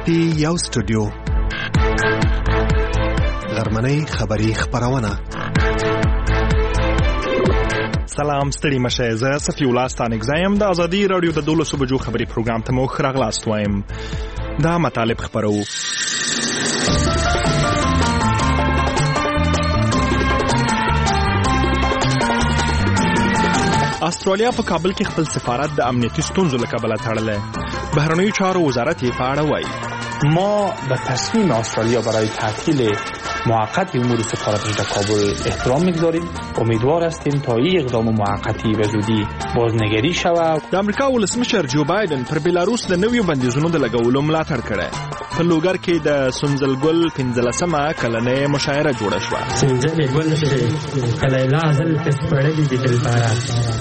کې یو سټوډیو غرمنۍ خبری خبرونه. سلام ستړي مشه، زه صفي الله ستانک زایم د ازادي رادیو د 12 بجو خبری پروګرام ته مو راغلاست وایم. دا مطالب خبرو. استرالیا په کابل کې خپل سفارت د امنیتي ستونزو له کبله تړلی. بهرنیو چارو وزارت یې په اړه وایي ما به تصمیم استرالیا برای تعطیل موقت امور سفارتش در کابل احترام می‌گذاریم. امیدوار هستیم تا این اقدام موقتی به زودی بازنگری شود. د امریکا ولسمشر جو بایدن پر بیلاروس د نویو بندیزونو د لګولو ملاتړ کړی. په لوګر کې د سنځلګل 15مه کلنۍ مشاعره جوړه شوه. سنځلګل کله لازم تسپړلې د دلبارا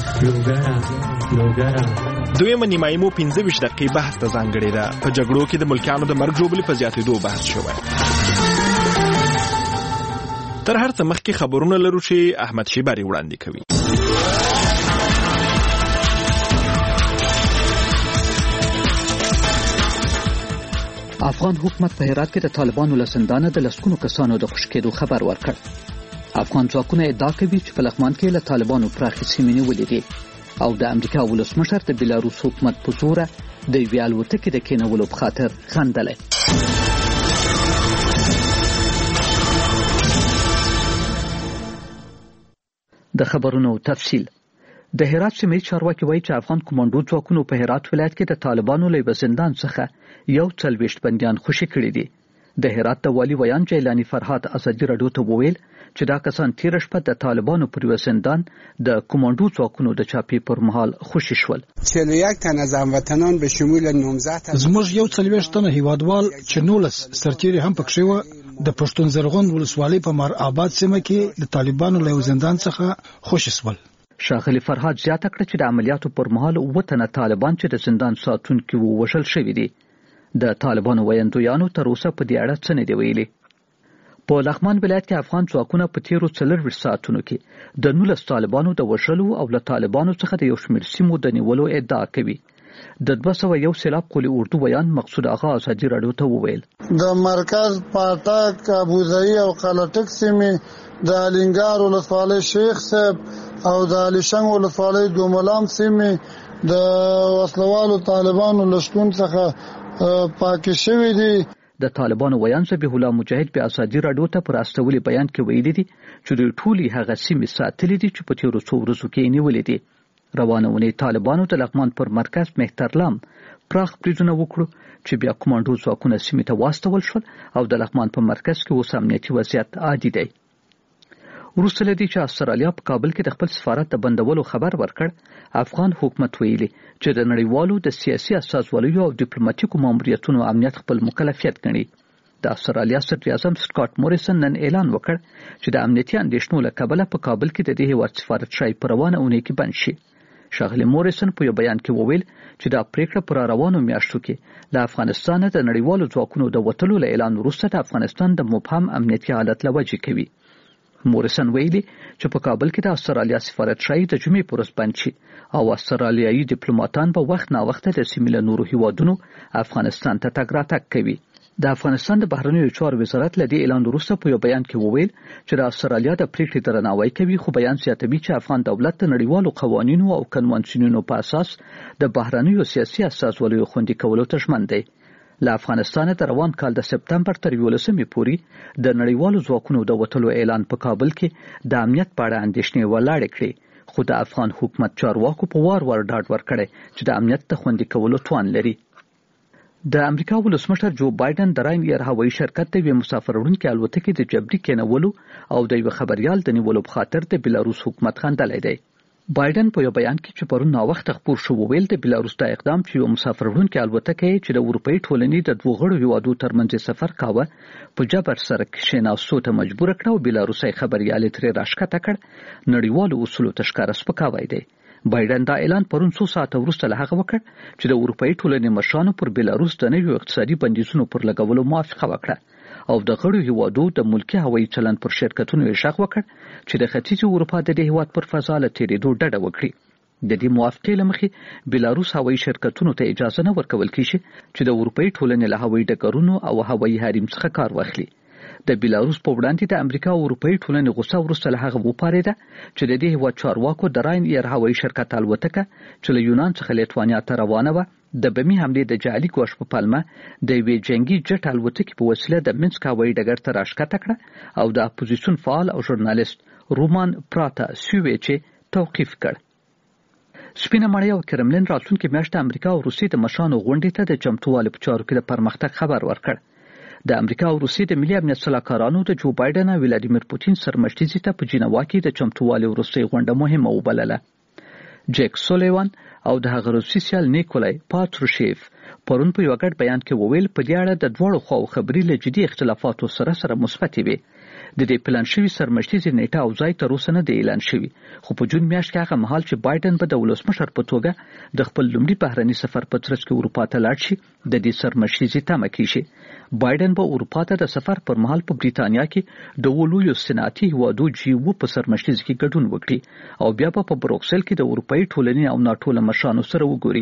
لوګر دویمه نیمایي مو 15 دقیقې بحث ته ځانګړې ده. په جګړو کې د ملکیانو د مرګ ژوبلې په زیاتېدو بحث شوی. تر هر څه مخکې خبرونه لرو چې احمد شیبری وړاندې کوي. افغان حکومت په هرات کې د طالبانو له زندانه د لسګونو کسانو د خوشي کېدو خبر ورکړ. افغان ځواکونه ادعا کوي چې په لغمان کې له طالبانو پراخې سیمې نیولې دي او د امریکا ولسمشر د بیلاروس حکومت په زوره د یوې الوتکې د کېنولو په خاطر خندلی. د خبرونو تفصیل. د هرات سیمې چارواکي وایي چې افغان کمانډو ځواکونو په هرات ولایت کې د طالبانو له زندان څخه 41 بندیان خوشي کړي دي. د هرات د والي ویان جیلانی فرهاد ازادي رادیو ته وویل چې دا کسان تیر شپه د طالبانو پر زندان د کمانډو ځواکونو د چاپی پر مهال خوشي شول. 41 تن از هموطنان به شمول 19 زموږ 41 تن هیوادوال چې 19 سرتیري هم پکښې و د پښتون زرغون ولسوالۍ په مار آباد سیمه کې د طالبانو له زندان څخه خوشي شول. شاغلی فرهاد زیاته کړه چې د عملیاتو پر مهال 9 تنه طالبان چې د زندان ساتونکو ووژل شوي دي. د طالبانو ویاندویانو تر اوسه په دې اړه څه نه دی ویلي. په لغمان ولایت کې افغان ځواکونه په تیرو 40 ساعتونو کې د 19 طالبانو د وژلو او له طالبانو څخه د یو شمېر سیمو د نیولو ادعا کوي. د 201 سیلاب قولي اردو بیان مقصود آغا ازادي رادیو ته وویل د مرکز پاټک ابوظبي او قلټک سیمې د الینګار ولسوالۍ شیخ صاحب او د علیشنګ ولسوالۍ دوملام سیمې د وسلوالو طالبانو لشتون څخه پاکې شوې دي. د طالبانو ویان ذبیح الله مجاهد په ازادي رادیو ته پر استولي بیان کې ویلي دي چې دوی ټولي هغه سیمې ساتلې دي چې په تیرو څو ورځو کې نیولې دي. روانه ونې طالبانو د لغمان پر مرکز مهترلام پراخ بریدونه وکړو چې بیا کمانډو ځواکونه سیمې ته واستول شول او د لغمان په مرکز کې اوس امنیتي وضعیت عادي دی. وروسته له دې چې استرالیا په کابل کې د خپل سفارت د بندولو خبر ورکړ، افغان حکومت ویلي چې د نړیوالو د سیاسي استازولیو او ډیپلوماټیکو ماموریتونو امنیت خپل مکلفیت ګڼي. د استرالیا صدر اعظم سکاټ موریسن نن اعلان وکړ چې د امنیتي اندېښنو له کبله په کابل کې د دې هیواد سفارت شای په روانه اونۍ کې بند شي. شاغلی موریسن په یو بیان کې وویل چې دا پریکړه پر روانو میاشتو کې د افغانستان د نړیوالو ځواکونو د وټلو له اعلان وروسته د افغانستان د مبهم امنیتي حالت لوجه کوي. موریسن ویلي چې په کابل کې د استرالیا سفارت شای د جمعې پر ورځ بند شي او استرالیایي ډیپلوماټان په وخت نا وخت د سیمې له نورو هیوادونو افغانستان ته تګ راتګ کوي. د افغانستان د بهرنیو چارو وزارت له دې اعلان وروسته په یو بیان کې وویل چې د استرالیا د پریکړې درناوی کوي، خو بیان زیاتوي چې افغان دولت د نړیوالو قوانینو او کنوانسیونونو په اساس د بهرنیو سیاسي استازولیو خوندي کولو ته ژمن دی. له افغانستان د روان کال د سپتمبر تر 11مې پورې د نړیوالو ځواکونو د وټلو اعلان په کابل کې د امنیت په اړه اندېښنې ولاړې کړې، خو د افغان حکومت چارواکو په وار ډاډ ورکړی چې د امنیت د خوندي کولو توان لري. د امریکا ولسمشر جو بایدن د راین هوایي شرکت د یوې مسافر وړونکې الوتکې د جبري کېنولو او د یو خبريال د نیولو په خاطر د بیلاروس حکومت خندلی دی. بایدن په یو بیان کې چې پرون ناوخت خبر شو وویل د بیلاروس د اقدام چې یو مسافر وړونکې الوتکه چې د اروپאי ټولنې د دوه غړو هیوادو ترمنځ سفر کاوه په جبر سره کښېناستو ته مجبور کړ او بیلاروسي خبريال ترې راښکته کړ، نړیوالو اصولو ته ښکاره سپکاوی دی. بایدن دا اعلان پرون 2 ساعته وروسته له هغه وکړ چې د اروپאי ټولنې مشرانو پر بیلاروس د نویو اقتصادي بندیزونو پر لګولو موافقه وکړه او د غړو هیوادو د ملکی هوایي چلند پر شرکتونو یې شغ وکړ چې د ختیځ اروپا د هیواد پر فضا له تیریدو ډډه وکړي. د دې موافقې لمخې بیلاروس هوایي شرکتونو ته اجازه نه ورکول کیږي چې د اروپאי ټولنې له هوایي ډګرونو او هوایي حریم څخه کار واخلي. د بیلاروس په وړاندې د امریکا او اروپאי ټولنې غوسه ورسته له هغه وپارېده چې د دې هیواد چارواکو د راین ایر هوایي شرکت الوتکه چې له یونان څخه لیتوانیا ته روانه وه د بمي حملې د جعلي ګواښ په پلمه د یوې جنگي جټ الوتکې په وسیله د منسک هوایي ډګر ته راښکته کړه او د اپوزیسیون فعال او ژورنالیست رومان پراتا سیویچ توقیف کړ. سپینه مړی او کرملین راتلونکي میاشت امریکا او روسیې د مشانو غونډې ته د چمتووالي په چارو کې د پرمختګ خبر ورکړ. د امریکا او روسیې د ملي امنیت سلاکارانو د جو بایدن او ولادیمیر پوتین سرمشتي ته په جنیوا کې د چمتووالي وروستۍ غونډه مهمه وبلله. جیک سولیوان او د هغه روسي سیال نیکولای پاتروشیف پرون په یو غټ بیان کې وویل په دې اړه د دوړو خواو خبرې له جدي اختلافاتو سره مثبت وي. د دې پلان شوی سرمشتي نیټه او ځای تر اوسه نه دی اعلان شوی، خو په جون میاشت کې هغه مهال چې بایدن به د ولسمشر په توګه د خپل لومړي بهرني سفر په ترڅ کې اروپا ته لاړ شي د دې سرمشتي تمه کیږي. بایدن به اروپا ته د سفر پر مهال په بریتانیا کې د ولویو صنعتي هیوادو G7 په سرمشتي کې ګډون وکړي او بیا په بروکسل کې د اروپאי ټولنې او ناټو له مشرانو سره وګوري.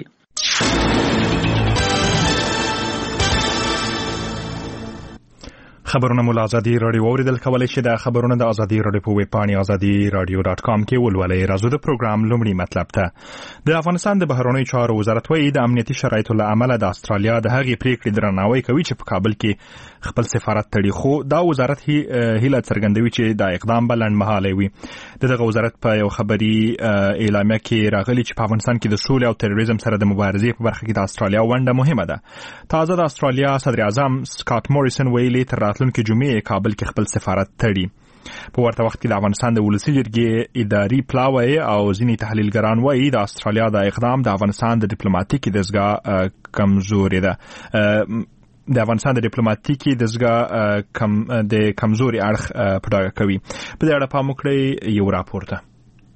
خبرونه مو ازادي رادیو اوریدل کولای شي. د خبرونه د ازادي رادیو په ویب پاڼه azadi.radio.com کې ولولئ. راځو د پروګرام لومړی مطلب ته. د افغانستان د بهرنیو چارو وزارت وايي د امنیتي شرایطو له امله د استرالیا د هغې پریکړې درناوی کوي چې په کابل کې خپل سفارت تړي، خو دا وزارت هیله څرګندوي چې دا اقدام به لنډمهالی وي. دغه وزارت په یو خبري اعلامیه کې راغلي چې په افغانستان کې د سولې او تروریزم سره د مبارزې په برخه کې د استرالیا ونډه مهمه ده. تازه د استرالیا صدر اعظم سکاټ موریسن ویلي تر راتلونکي جمعې کابل کې خپل سفارت تړي. په ورته وخت کې د افغانستان د ولسي جرګې اداري پلاوی او ځینې تحلیلګران وایي د استرالیا د اقدام د افغانستان د ډیپلوماټیکي دستګاه کمزوري ده. د افغانستان د ډیپلوماټیکي دستګاه د کمزوري اړخ په ډاګه کوي. په دې اړه پام وکړئ یو راپور ته.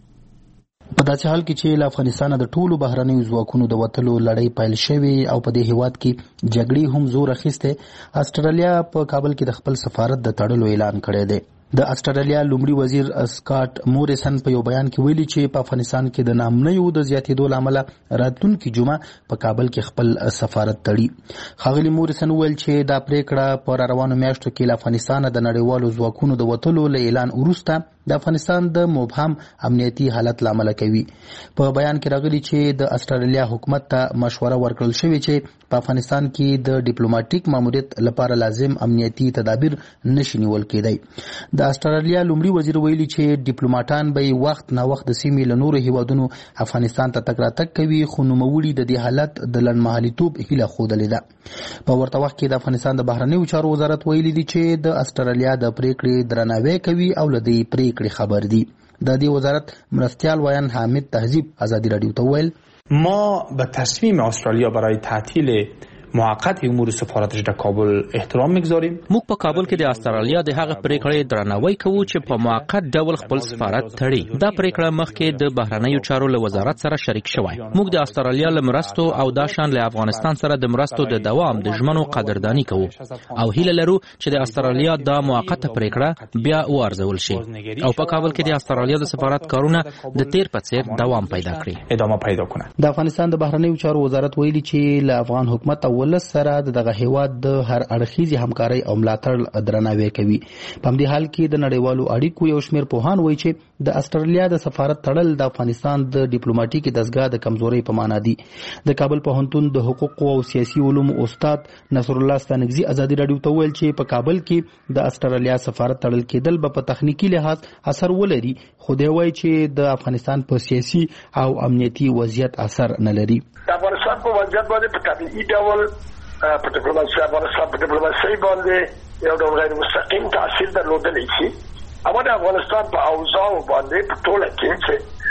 په داسې حال کې چې له افغانستان د ټولو بهرنیو ځواکونو د وتلو لړۍ پیل شوې او په دې هیواد کې جګړې هم زور اخیسته، استرالیا په کابل کې د خپل سفارت د تړلو اعلان کړی دی. د استرالیا لومړي وزیر سکاټ موریسن په یو بیان کې ویلي چې په افغانستان کې د نامنیو د زیاتېدو له امله راتلونکي جمعه په کابل کې خپل سفارت تړي. ښاغلي موریسن وویل چې دا پریکړه په روانو میاشتو کې له افغانستان د نړیوالو ځواکونو د وتلو له اعلان وروسته د افغانستان د مبهم امنیتي حالت لامل کوي. په بیان کې راغلي چې د استرالیا حکومت ته مشوره ورکړل شوې چې په افغانستان کې د ډیپلوماټیک ماموریت لپاره لازم امنیتي تدابیر نشي نیول کېدای. د استرالیا لومړي وزیر ویلي چې ډیپلوماټان به وخت نه وخت د سیمې له نورو هیوادونو افغانستان ته تګ راتګ کوي، خو نوموړي د دې حالت د لنډمهالیتوب هیله ښودلې ده. په ورته وخت کې د افغانستان د بهرنیو چارو وزارت ویلي دی چې د استرالیا د پریکړې درناوی کوي او له دې پریکړې خبر دی. د دې وزارت مرستیال ویان حامد تهذیب ازادي رادیو ته ویل ما به تصمیم استرالیا برای تعطیل موقت امور سفارتش در کابل احترام میگذاریم. موږ په کابل کې د استرالیا د هغه پریکړې درناوی کوو چې په موقت ډول خپل سفارت تړي. دا پریکړه مخکې د بهرنیو چارو له وزارت سره شریک شوی. موږ د استرالیا له مرستو او دا شان له افغانستان سره د مرستو د دوام د ژمنو قدردانی کوو او هیله لرو چې د استرالیا دا موقته پریکړه بیا وارزول شي او په کابل کې د استرالیا د سفارت کارونه د تیر په څیر دوام پیدا کړي، ادامه پیدا کنه. د افغانستان د بهرنیو چارو وزارت ویلي چې له افغان حکومت او ولس سره دغه هیواد د هر اړخیزي همکاري او ملاتړ درناوی کوي. په همدې حال کې د نړیوالو اړیکو یو شمېر پوهان وایي چې د استرالیا د سفارت تړل د افغانستان د ډیپلوماټیکي دستګاه د کمزورۍ په معنا دي. د کابل پوهنتون د حقوقو او سیاسي علومو استاد نصر الله ستانکزي ازادي رادیو ته ویل چې په کابل کې د استرالیا سفارت تړل کېدل به په تخنیکی لحاظ اثر ولري، خو دی وایي چې د افغانستان په سیاسي او امنیتي وضعیت اثر نه لري. د افغانستان په وضعیت باندې په طبيعي ډول په ډیپلوماسۍ باندې یو ډول غیر مستقیم تاثیر درلودلی شي. اما د افغانستان په اوضاع باندې په ټوله کې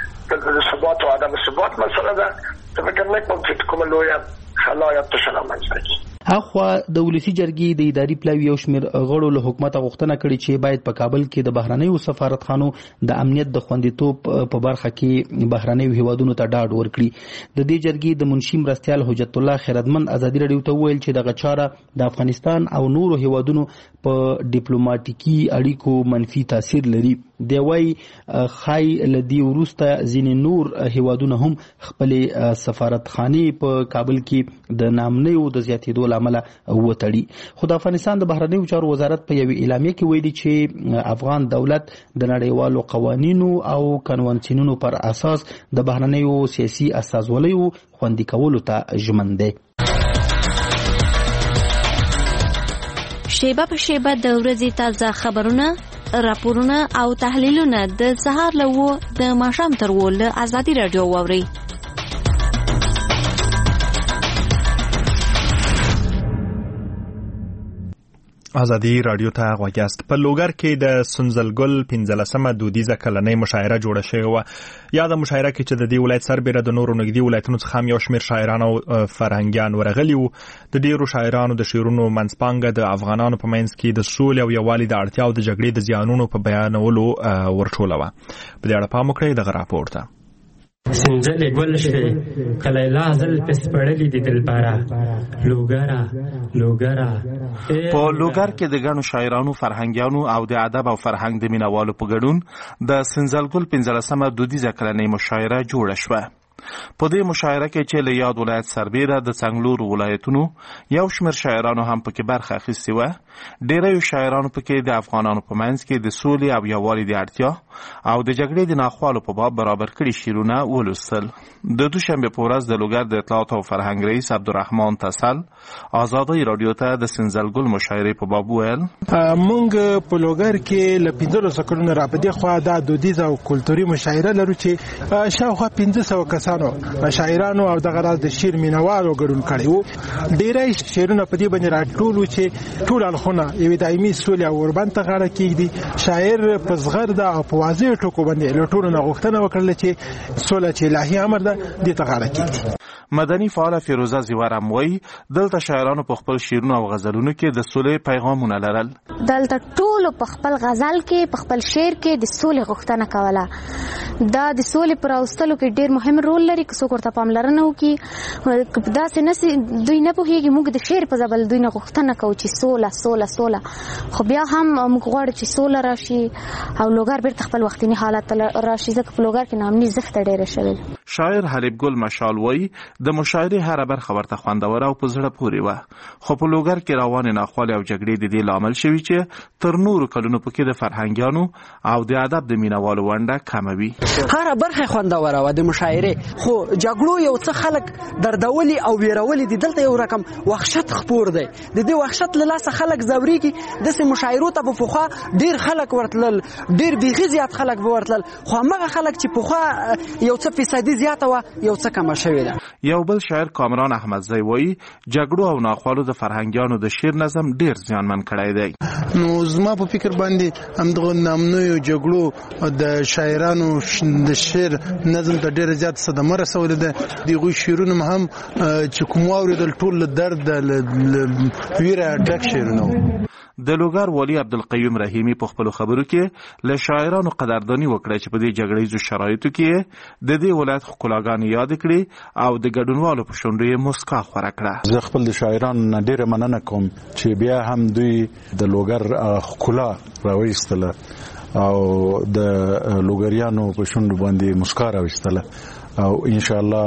چې د ثبات او عدم ثبات مسله ده، د فکر نه کوم چې کومه لویه خلا یا تشنه منځته کی. اخوا د ولسی جرګې د اداري پلاوی یو شمېر غړو له حکومت غوښتنه کړې چې باید په کابل کې د بهرنیو سفارتخانو د امنیت د خوندیتوب په برخه کې بهرنیو هیوادونو ته ډاډ ورکړي. د دې جرګې د منشي مرستیال حجت الله خیرتمند ازادي رادیو ته ویل چې دغه چاره د افغانستان او نورو هیوادونو په ډیپلوماټیکي اړیکو منفي تاثیر لري. دی وای خای لدی وروسته ځینې نور هیوادونه هم خپل سفارتخانې په کابل کې د نامنیو د زیاتېدو لامل وتړي. خو د افغانستان د بهرنیو چارو وزارت په یوه اعلامیه کې ویلي چې افغان دولت د نړیوالو قوانینو او کنوانسیونونو پر اساس د بهرنیو سیاسي استازولیو خوندي کولو ته ژمن دی. شیبه په شیبه د ورځې تازه خبرونه، راپورونه او تحلیلونه د سهار له 9 د ماښام تر 10 له ازادي راډیو واورئ. ازادي رادیو ته غوږ یاست. په لوګر کې د سنځلګل 15مه دودیزه کلنۍ مشاعره جوړه شوې وه. یا د مشاعره کې چې د دې ولایت سربېره د نورو نږدې ولایتونو څخه هم یو شمېر شاعران او فرهنګیان ورغلي وو. د ډېرو شاعرانو د شعرونو منځپانګه د افغانانو په منځ کې د سولې او یووالي د اړتیا او د جګړې د زیانونو په بیانولو ورټوله وه. په دې اړه پام وکړئ دغه راپور ته. سنځلې ګل شوې کله لازل پس پړلې د دلبره لوګرا په لوګر کې د ګڼو شاعرانو، فرهنګیانو او د ادب او فرهنګ د مینوالو په ګډون د سنځلګل 15مه دودیزه کلنۍ مشاعره جوړه شوه. په دې مشاعره کې چې له یاد ولایت سربېره د څنګلورو ولایتونو یو شمېر شاعرانو هم پکې برخه اخیستې وه. ډېری شاعرانو پکې د افغانانو په منځ کې د سولې او یووالي د اړتیا او د جګړې د ناخوالو په باب برابر کړي شعرونه ولوستل. د دوشنبې په ورځ د لوګر د اطلاعات او فرهنګ رئیس عبدالرحمن تسل ازادي رادیو ته د سنځلګل مشاعرې په باب ویل: موږ په لوګر کې له 15 کلونو را په دې خوا د دودیزه او کلتوري مشاعره لرو چې شاوخوا 1500 کسانو شاعرانو او دغه راز د شعر مینوالو ګډون کړی وو. ډېری شعرونه په دې باندې راټول چې ټول اړخونه یوې دایمي سولې او اوربند ته غاړه کېږدي. شاعر په زغرده او په واضح ټکو باندې له ټولو نه غوښتنه وکړله چې سوله چې الهي امر ده دې ته غاړه کېږدي. مدني فعاله فیروزه زیور هم وایي دلته شاعرانو په خپل شعرونو او غزلونو کې د سولې پیغامونه لرل. دلته ټولو په خپل غزل کې په خپل شعر کې د سولې غوښتنه کوله. دا د سولې پر راوستلو کې ډېر مهم رول لري. که څوک ورته پاملرنه وکړي داسې نه دوی نه پوهېږي. موږ د شعر په ژبه دوی نه غوښتنه کوو چې سوله خو بیا هم موږ غواړو چې سوله راشي او لوګر بیرته خپل وختینی حالت راشي ځکه په لوګر کې ناامني زښته ډېره شوې. شاعر حبیب ګل مشال وایي د مشاعرې هره برخه ورته خوندوره او په زړه پورې وه. خو په لوګر کې روانې ناخوالې او جګړې د دې لامل شوي چې تر نورو کلونو پکې د فرهنګیانو او د ادب د مینوالو ونډه کمه وي. هره برخه خوندوره وه د مشاعرې، خو جګړو یو څه خلک دردولي او ویرولي دي. دلته یو رقم وحشت خپور دی. د دې وحشت له لاسه خلک ځورېږي. داسې مشاعرو ته به پخوا ډېر خلک ورتلل، ډېر بیخي زیات خلک به ورتلل، خو همغه خلک چې پخوا یو څه فیصدي زیاته وه یو څه کمه شوې ده. یو بل شاعر کامران احمدزی وایي جګړو او ناخوالو د فرهنګیانو د شعر نظم ډېر زیانمن کړی دی. نو زما په فکر باندې همدغه نامنویو جګړو د شاعرانو د شعر نظم ته ډېره زیات صدمه رسولې ده. د هغوی شعرونه هم چې کوم واورېدل ټول له درد له ویره ډک شعرونه وو. د لوګر والي عبدالقیوم رحیمی په خپلو خبرو کې له شاعرانو قدرداني وکړه چې په دې جګړیزو شرایطو کې د دې ولایت ښکلاګانې یاد کړي او د ګډونوالو په شونډو یې مسکا خوره کړه. زه خپل د شاعرانو نه ډېره مننه کوم چې بیا هم دوی د لوګر ښکلا راویستله او د لوګریانو په شونډو باندې مسکا راویستله او انشاءالله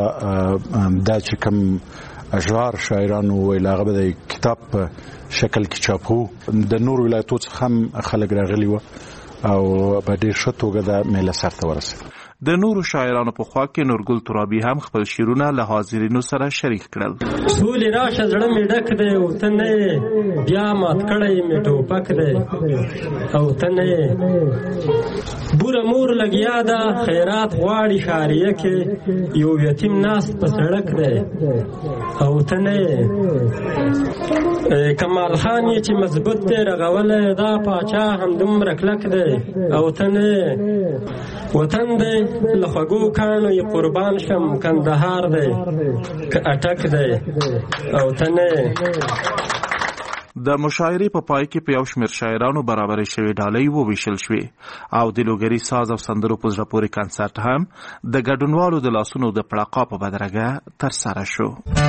دا چې کوم اشعار شاعرانو ویل هغه به د کتاب په شکل کې چاپو. د نور ولایتو څخه هم خلک راغلي وو او په ډېر ښه توګه دا میله سرته ورسېده. د نورو شاعرانو په خوا کې نورګل ترابي هم خپل شعرونه له حاضرینو سره شریک کړل. سولې راشه زړه مې ډک دی او ته نه یې بیا مات کړی مې ټوپک دی او ته نه یې بوره مور لګیا ده خیرات غواړي ښاریه کې یو یتیم ناست په سړک دی او ته نه یې کمال خان یې چې مضبوط دی رغولی دا پاچا همدومره کلک دی او ته نه یې وطن دی له خوږو کاڼو یې قربان شم کندهار دی که اټک دی او ته نه یې. د مشاعرې په پای کې په یو شمېر شاعرانو برابرې شوې ډالۍ وویشل شوې او د لوګري ساز او سندرو په زړه پورې کنسرت هم د ګډونوالو د لاسونو د پړقا په بدرګه ترسره شو.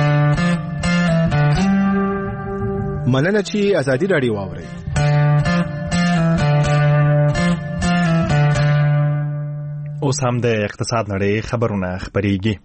مننه چې ازادي راډیو واورئ. اوس هم د اقتصاد نړۍ خبرونه خبريږي.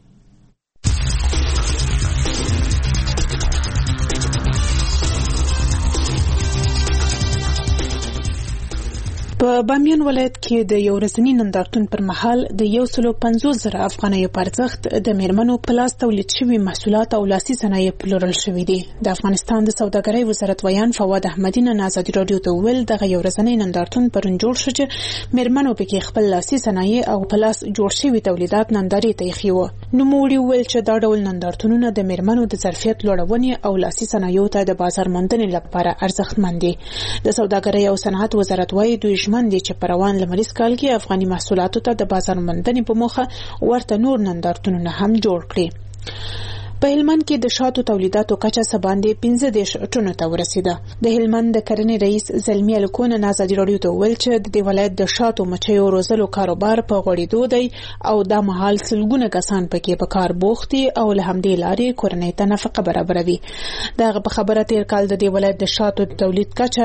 په بامیان ولایت کې د یو ورځني نندارتون پر مهال د 150,000 افغانیو په ارزښت د میرمنو په لاس تولید شوي محصولات او لاسي صنایع پلورل شوي دي. د افغانستان د سوداګرۍ وزارت ویان فواد احمدی نن ازادي رادیو ته ویل دغه یو ورځنی نندارتون پرون جوړ شو چې میرمنو پکې خپل لاسي صنایع او په لاس جوړ شوي تولیدات نندارې ته ایښي وو. نوموړي ویل چې دا ډول نندارتونونه د میرمنو د ظرفیت لوړونې او لاسي صنایعو ته د بازار موندنې لپاره ارزښتمن دي. د سوداګرۍ او صنعت وزارت وايي دوی ژمن دي چې په روان لمریز کال کې افغاني محصولاتو ته د بازار موندنې په موخه ورته نور نندارتونونه هم جوړ کړي. په هلمند کې د شاتو تولیداتو کچه سباندې 15 ټنو ته ورسیده. د هلمند د کرنې رئیس زلمی الکون ازادي رادیو ته ویل چې د ولایت د شاتو مچیو روزلو کاروبار په غوړېدو دی او د مهال سلګونه کسان پکې په کار بوخت دي او له همدې لارې کورنۍ ته نفقه برابروي. دغه په خبره تیر کال د ولایت د شاتو تولید کچه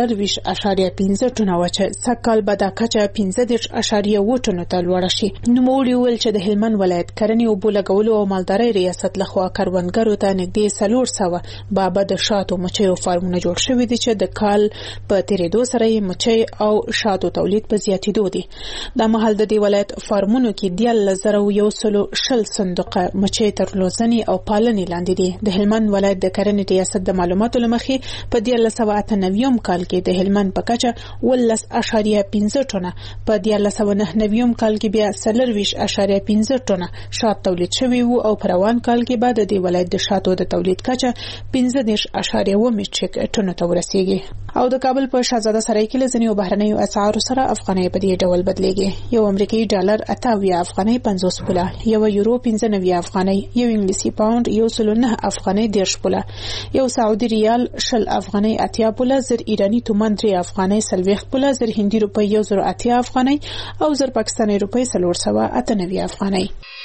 40.5 ټنو و چې سږ به د کچه 15.1 ټنو ته لوړه شي. نوموړي ویل چې د هلمند ولایت کرنې او بولګولو او مالدارۍ ریاست لخوا کروندګرو ته نږدې 400 بابا د شاتو مچیو فارمونه جوړ شوي دي چې د کال په تیریدو سره یې مچۍ او شاتو تولید په زیاتېدو دي. د مهال د دې ولایت فارمونو کې 1,110 صندوقه مچۍ تر روزنې او پالنې لاندې دي. د هلمند ولایت د کرنې ریاست د معلوماتو له مخې په 1998 کال کې د هلمند په کچه 18.5 ټنه، په 1999 کال کې بیا 40.5 ټنه شات تولید شوي وو او په روان کال کې بعد د ولایت د شاتو د تولید کچه 15.1 میټریک ټنو ته ورسیږي. او د کابل په شاهزاده سرای کې لزنیو بهرنیو اسعارو سره افغانۍ په دې ډول بدلېږي. یو امریکایي ډالر 28 افغانۍ 50 پوله، یو یورو 95 افغانۍ، یو انګلیسي پاوند 109 افغانۍ 10 پوله، یو سعودي ریال 20 افغانۍ 80 پوله، زر ایرانی تومان 3 افغانۍ 40 پوله، زر هندي روپۍ 180 افغانۍ او زر پاکستاني روپۍ 498 افغانۍ.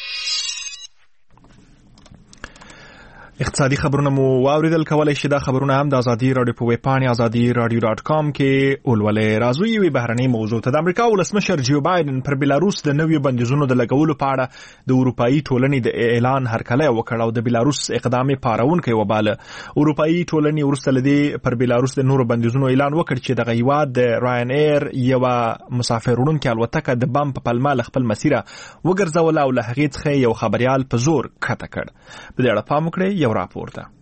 اقتصادي خبرونه مو واوریدل. کولای شئ دا خبرونه هم د ازادي رادیو په ویب پاڼې azadi.radio.com کې ولولئ. راځو یوې بهرنۍ موضوع ته. د امریکا ولسمشر جو بایدن پر بیلاروس د نویو بندیزونو د لګولو په اړه د اروپאי ټولنې د اعلان هرکلی وکړ او د بیلاروس اقدام پارونکی وباله. اروپאי ټولنې ورسته لدی پر بیلاروس د نورو بندیزونو اعلان وکړ چې د هیواد د راین ایر یو مسافر وړونکي الوتکه د بم په پلمه خپل مسیره وګرځول او له هغې څخه یو خبريال په زور کته کړ. په دې اړه پام وکړئ. یو راپور ده.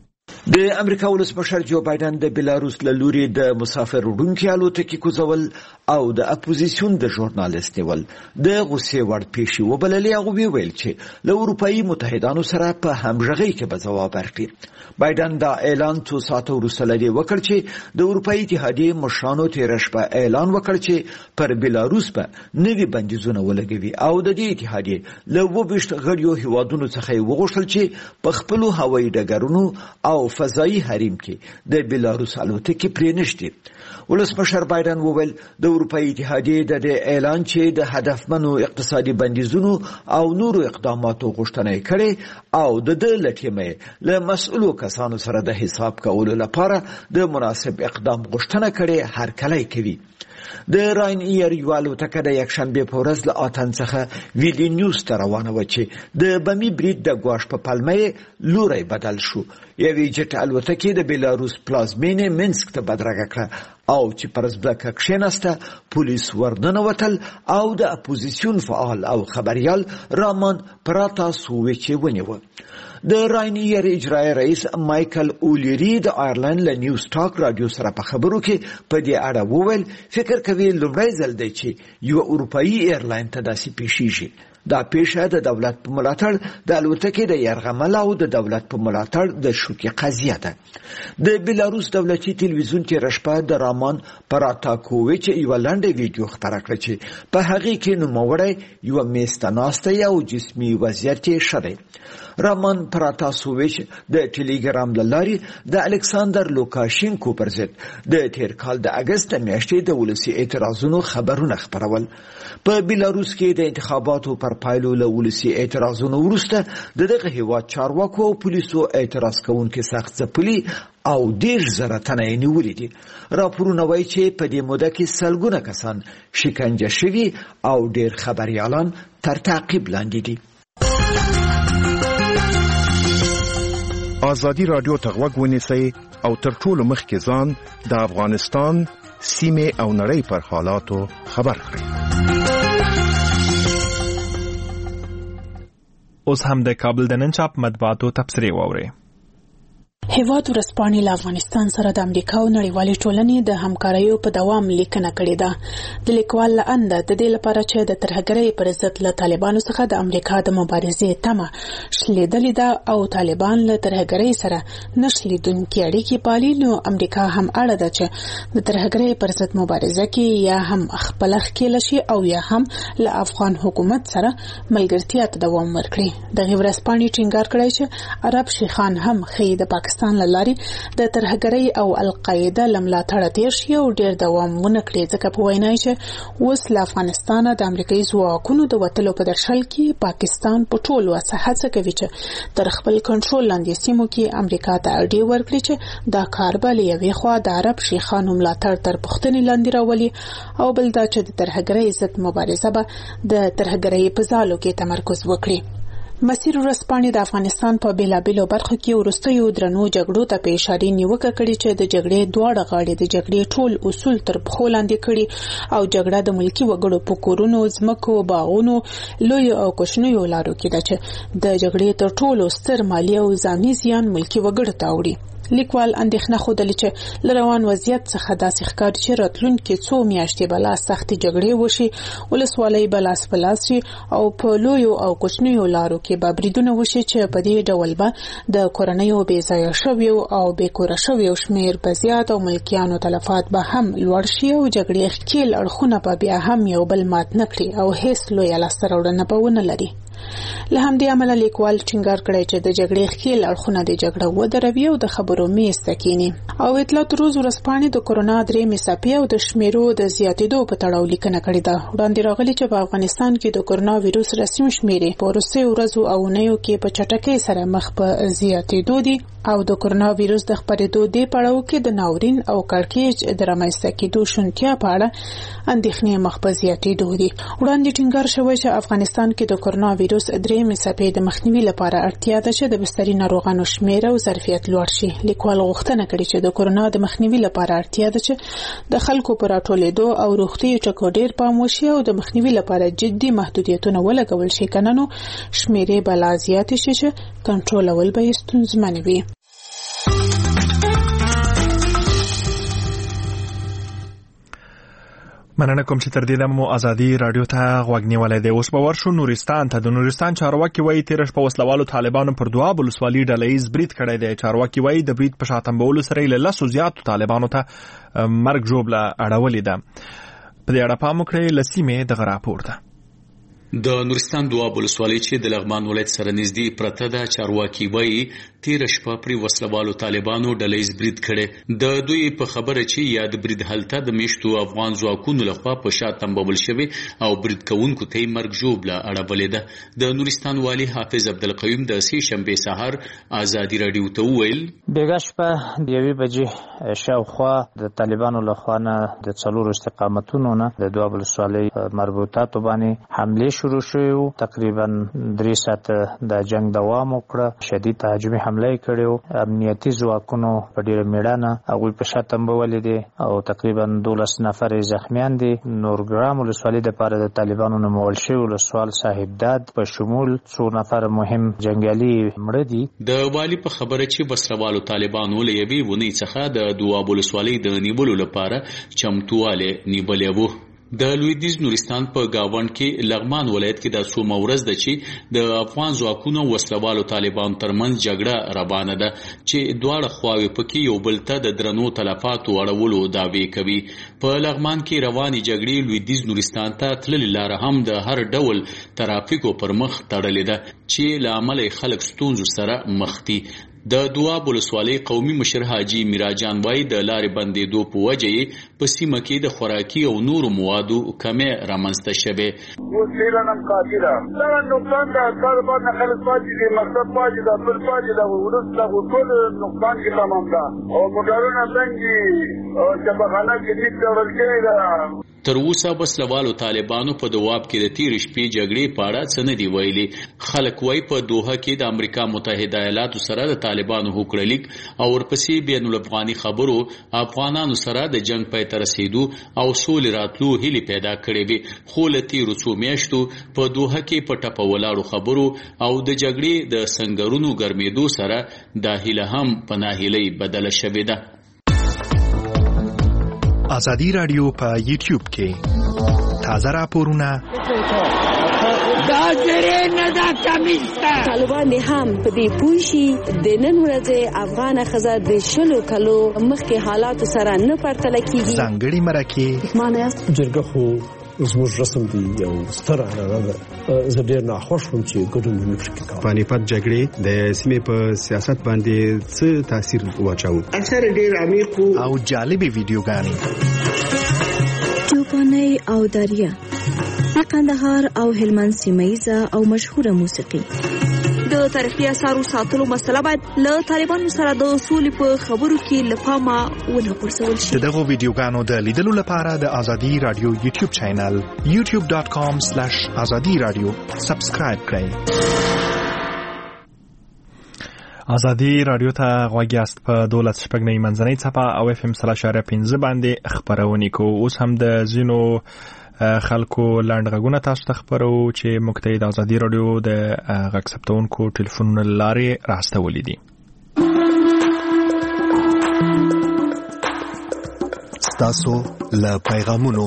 د امریکا ولسمشر جو بایدن د بیلاروس له لوري د مسافر وړونکي الوتکې کوزول او د اپوزیسیون د ژورنالیست نیول د غوسې وړ پیښې وبللې. هغه ویل چې له اروپאי متحدانو سره په همغږۍ کې به ځواب ورکړي. بایدن دا اعلان څو ساعته وروسته لري وکړ چې د اروپאי اتحادیې مشرانو تیر شپه اعلان وکړ چې پر بیلاروس په نوي بندیزونه ولګوي او د دې اتحادیې له 22 غړیو هیوادونو څخه وغوښتل چې په خپل هوایي ډګرونو او فضایی حریم کې د بیلاروس الوتکې پرې نشته. ولسمشر بایدن وویل د اروپאי اتحادیې د اعلان چې د هدفمنو اقتصادي بندیزونو او نورو اقداماتو غوښتنه کړې او د لټیمې له مسؤلو کسانو سره د حساب کولو لپاره د مناسب اقدام غوښتنه کړې هرکلی کوي. د راین ایر یو الوتکه د یکشنبه په ورځ له آتن څخه ویلنیوس ته روانه و چې د بمی برید د ګواښ په پلمه لوري بدل شو. یوې جټ الوتکې د بیلاروس پلازمینې منسک ته بدرګه کړه او چې پر ځمکه کښېناسته پولیس ورننوتل او د اپوزیسیون فعال او خبريال رامان پراتاسوویچ ونیو. د راین ایر اجرایی رئیس مایکل اولیری د آیرلند له نیوز ټاک رادیو سره په خبرو کې په دې اړه وویل فکر کوي لومړی ځل دی چې یو اروپאי ایرلاین ته داسې پیښیږي. دا پیښه د دولت په ملاتړ د الوتکې د یرغمل او د دولت په ملاتړ د شوکې قضیه ده. د بیلاروس دولتي تلویزیون تیر شپه د رامان پراتاکوویچ یو لنډه ویډیو خپره کړه چې په هغه کې نوموړی یو میستاناسته او جسمي وضعیت یې شری. رامان پراتاسوویچ د ټلګرام لارې د الکساندر لوکاشینکو پر ضد د تیر کال د اگست میاشتې د ولسی اعتراضونو خبرونه خپرول. په بیلاروس کې د انتخاباتو پر پر پایلو له ولسي اعتراضونو وروسته دغه هیواد چارواکو او پولیسو اعتراض کوونکي سخت ځپلي او ډیر زره تنه یې نیولي دي. راپورونه وایي چې په دې موده کې سلګونه کسان شکنجه شوي او ډیر خبریالان تر تعقیب لاندې دي. ازادي رادیو ته غوږ ونیسئ او تر ټولو مخکې ځان د افغانستان سیمې او نړۍ پر حالاتو خبر کړئ. اوس هم د کابل د نن چاپ مطبوعاتو تبصرې واورئ. هیواد ورځپاڼې له افغانستان سره د امریکا او نړیوالې ټولنې د همکاریو په دوام لیکنه کړې ده. د لیکوال له انده د دې لپاره چې د ترهګرۍ پر ضد له طالبانو څخه د امریکا د مبارزې تمه شلېدلې ده او طالبان له ترهګرۍ سره نشلیدونکي اړیکې پالي، نو امریکا هم اړه ده چې د ترهګرۍ پر ضد مبارزه کې یا هم خپله ښکېله شي او یا هم له افغان حکومت سره ملګرتیا ته دوام ورکړي. دغه ورځپاڼې ټینګار کړی چې عرب شیخان هم ښیي د پاکستان له لارې د ترهګرۍ او القاعده له ملاتړه تېر شي او ډېر دوام ونه کړي، ځکه په وینا یې چې اوس له افغانستانه د امریکایي ځواکونو د وتلو په درشل کې پاکستان په ټولو وسه هڅه کوي چې تر خپل کنټرول لاندې سیمو کې امریکا ته اړ ورکړي چې دا کار به له یوې خوا د عرب شیخانو ملاتړ تر پوښتنې لاندې راولي او بل دا چې د ترهګرۍ ضد مبارزه به د ترهګرۍ په ځالو کې تمرکز وکړي. مسیر ورځپاڼې د افغانستان په بیلابیلو برخو کې وروستیو درنو جګړو ته په اشاره نیوکه کړې چې د جګړې دواړه غاړې د جګړې ټول اصول تر پښو لاندې کړي او جګړه د ملکي وګړو په کورونو، ځمکو، باغونو، لوی او کوچنیو لارو کې ده چې د جګړې تر ټولو ستر مالی او ځاني زیان ملکي وګړو ته اوړي. لیکوال اندېښنه خوده چې له روان وضعیت څخه داسې ښکاري چې راتلونکي څو میاشتې به لا سختې جګړې وشي، ولسوالۍ به لاس په لاس شي او په لویو او کوچنیو لارو کې به بریدونه وشي چې په دې ډول به د کورنیو بې ځایه شویو او بې کوره شویو شمېر به زیات او ملکیانو تلفات به هم لوړ شي او جګړې ښکېل اړخونه به بیا هم یو بل مات نه کړي او هیڅ لویه لاسته راوړنه به ونه لري. له همدې امله لیکوال ټینګار کړی چې د جګړې ښکېل اړخونه د جګړه ودروي او د خبرو میز ته کیني. او اطلاعات روز ورځپاڼې د کورونا درېیمې څپې او د شمیرو د زیاتېدو په تړاو لیکنه کړې ده. وړاندې راغلي چې په افغانستان کې د کورونا ویروس رسمي شمیرې په وروستیو ورځو او اونیو کې په چټکۍ سره مخ په زیاتېدو دي او د کورونا ویروس د خپرېدو دې پړاو کې د ناورین او کړکېچ د رامنځته کېدو شونتیا په اړه اندېښنې مخ په زیاتېدو دي. وړاندې ټینګار شوی چې افغانستان کې د کورونا ویروس درېیمې څپې د مخنیوي لپاره اړتیا ده چې د بستري ناروغانو شمېر او ظرفیت لوړ شي. لیکوال غوښتنه کړې چې د کورونا د مخنیوي لپاره اړتیا ده چې د خلکو پر راټولېدو او روغتي ټکو ډېر پام وشي او د مخنیوي لپاره جدي محدودیتونه ولګول شي، کنه نو شمېرې به لا زیاتې شي چې کنټرولول به یې ستونزمن وي. مننه کوم چې تر دې دمه مو ازادي رادیو ته غوږ نیولی دی. اوس به ورشو نورستان ته. د نورستان چارواکي وایي تېره شپه وسلوالو طالبانو پر دواب ولسوالي ډله ییز برید کړی دی. چارواکي وایي د برید په شا تمبولو سره یې له 10 زیاتو طالبانو ته مرګ ژوبله اړولې ده. په دې اړه پام وکړئ. له سیمې دغه راپور ده. د نورستان دواب ولسوالۍ چې د لغمان ولایت سره نږدې پرته ده، چارواکي وایي تېره شپه پرې وسلوالو طالبانو ډله ییز برید کړی. د دوی په خبره چې یا د برید هلته د میشتو افغان ځواکونو لخوا په شا تمبول شوی او برید کوونکو ته یې مرګ ژوبله اړولې ده. د نورستان والي حافظ عبدالقیوم د سې شنبې سهار ازادي راډیو ته وویل بیګا شپه د 1 بجې شاوخوا د طالبانو لخوا نه د 4 استقامتونو نه د دواب ولسوالۍ مربوطاتو باندې حمله شروع شوه. تقریبا 3 ساعته د جنگ دوام وکړ. شدید تهاجمي حمله کړو. امنیتي ځواکونو په ډیره میړانه هغه په شاتم بولې دي او تقریبا 12 نفر زخمیان دي. نورګرام ولسوالۍ د پاره د طالبانو نومول شوی ولسوال صاحب داد په شمول 2 نفر مهم جنگیالي مړه دي. د والی په خبره چې بسروالو طالبانو له یوې ونی څخه د دواب ولسوالۍ د نیولو لپاره چمتواله نیولې وو. د لویدیز نورستان په گاوند کې لغمان ولایت کې د څو مورز د چې د افغان ځواکونو وسلوالو طالبان ترمنځ جګړه روانه ده چې دواړه خواوې پکې یو بل ته د درنو تلفاتو اړولو دعوی کوي. په لغمان کې رواني جګړې لویدیز نورستان ته تللې لار هم د هر ډول ترافیکو پر مخ تړلې ده چې له امله خلک ستونزو سره مخ دي. د دواب ولسوالۍ قومي مشر حاجی میراجان وای د لارې بندېدو په وجه په سیمه کې د خوراکي او نورو موادو کمې رامنځته شوې. وسیلنم قاتله دا نقصان د طالبان خلک پاتې دي مقصد پاتې د بل پاتې د ورسته ټول نقصان کې تمام ده او موټرونه څنګه او چبخانه کې دې ډول کې ده. تر اوسه وسلوالو طالبانو په دواب کې د تیر شپې جګړې په اړه څه نه دی ویلي. خلک وای په دوحه کې د امریکا متحده ایالاتو سره د طالبانو هوکړه لیک او ورپسې بین الافغاني خبرو افغانانو سره د جنگ پای ته رسیدو او سولې راتلو هیلې پیدا کړې وي، خو له تیرو څو میاشتو په دوحه کې په ټپه ولاړو خبرو او د جګړې د سنگرونو ګرمېدو سره دا هیله هم په ناهیلۍ بدله شوې ده. ازادي رادیو په یوټیوب کې تازه راپورونه طالبان هم په دې پوښي د نن ورځې افغان خزر د شلو کلو مخکې حالات سره نه پرتله کیږي. ځانګړي مرکه معنی جرګه خو زموږ رسم دی یو ستر عنعنه ده. زه ډېر ناخوښ وم چې ګډون مې پکې کاوه. پانیپت جګړې د سیمې په سیاست باندې څه تاثیر واچاوه؟ اثر ډېر عمیق او جالبې ویډیوګانې چوپانۍ او دریا د قندهار او هلمند سیمه‌یزه او مشهوره موسیقي. د تاریخي اثارو ساتلو مسله باید له طالبانو سره د سولې په خبرو کې له پامه ونه غورځول شي. دغه ویډیوګانو د لیدلو لپاره د ازادي رادیو یوټیوب چینل youtube.com/azadiradio سبسکرایب کړئ. ازادي رادیو ته غوږ یاست په 12 منځنۍ څپه او FM 3.15 باندې خبرونه کوو. اوس هم د زینو خلکو لاند غږونه تاسو ته خبرو چې موږ د ازادي رادیو د غږ ثبتونکو ټلیفونونو لارې راستولې دي. تاسو له پیغامونو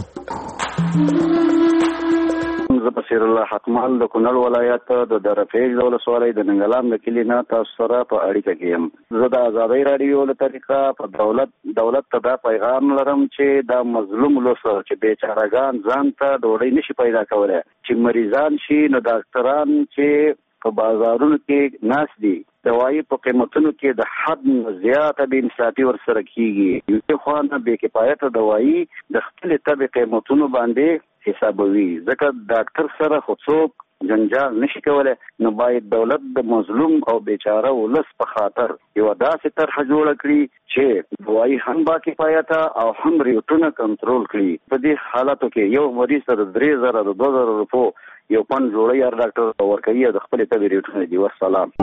بصیر الله حکمال د کونړ ولایت د درفیج ولسوالۍ د ننګلام د کلی نه تاسو سره په اړیکه کې یم. زه د ازادي رادیو له طریقه په دولت ته دا پیغام لرم چې دا مظلوم لوسه چې بیچارهګان ځان ته ډوډۍ نشي پیدا کولی، چې مریضان شي نو ډاکټران چې په بازارونو کې ناس دي دوايي په قیمتونو کې د حد زیاته بې انصافي ورسره کیږي. یو خو نه بې کفایته دوايي د خپل طبي قیمتونو باندې حسابوي، ځکه ډاکټر سره خو څوک جنجال نشي کولای. نو باید دولت د مظلوم او بیچاره ولس په خاطر یو داسې طرح جوړ کړي چې دوايي هم با کفایته او هم ریټونه کنټرول کړي. په دې حالاتو کې یو مریض سره 3000 د 2000 روپو یو پن جوړي یار ډاکټر ورکوي د خپل طبي ریټونه دی. والسلام.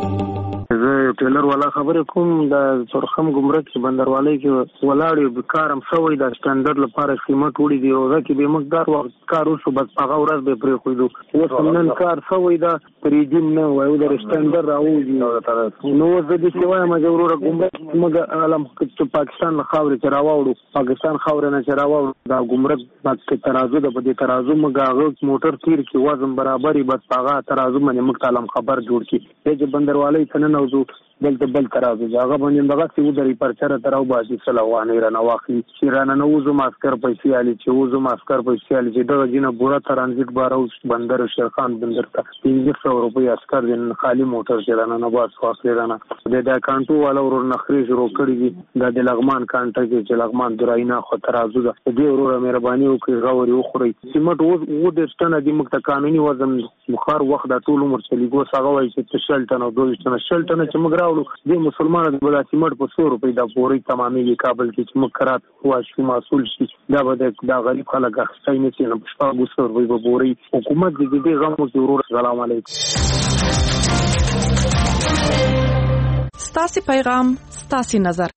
زه ټریلر والا خبرې کوم د سرخم ګمرک کې بندروالۍ کې ولاړې بکارم شوی د سټانډرډ لپاره قیمت وړي دی او ځکه به مقدار وخت کار وشو بس هغه ورځ به پرې خویدو اوس نن کار شوی دا پریډیم نه وایو د سټانډرډ راوځي نو زه د سیوای مجبور ګمرک مګ علم چې پاکستان خاورې ته راوړو پاکستان خاورې نه چې راوړو دا ګمرک باندې ترازو د بده ترازو مګاغه موټر تیر کې وزن برابرۍ بس هغه ترازو باندې مختلم خبر جوړ کی چې بندروالۍ څنګه نوزو بل ترازو هغه باندې دغه څه ودرې پرچره تراو باسي سلوانه رانه واخلي چې رانه نوزو ماسکر پیسې علي چې وزو ماسکر پیسې علي چې دغه جنه بورا ترانزیت بارو بندر شیرخان بندر ته 300 روپۍ اسکر دین خالی موټر چې رانه نه باس واخلي رانه د کانټو والا ور نخري شروع کړی دي د لغمان کانټه کې چې لغمان دراینا خو ترازو ده دې ورور مهرباني وکړي غوړي وخوري سیمټ و د ستنه د مکت قانوني وزن مخار وخت د ټول عمر چلی ګو ساغه وای چې شلټن او دوه شلټن چې مګراولو د مسلمانانو د بلاسیمټ په 100 روپۍ د پوري تمامي کابل کې چې مکرات واشي مسول شي دا به د غریب خلک اخستای نه چې نه په 100 روپۍ په پوري حکومت دې غمو کې ورور سلام علیکم. ستاسو پیغام ستاسو نظر.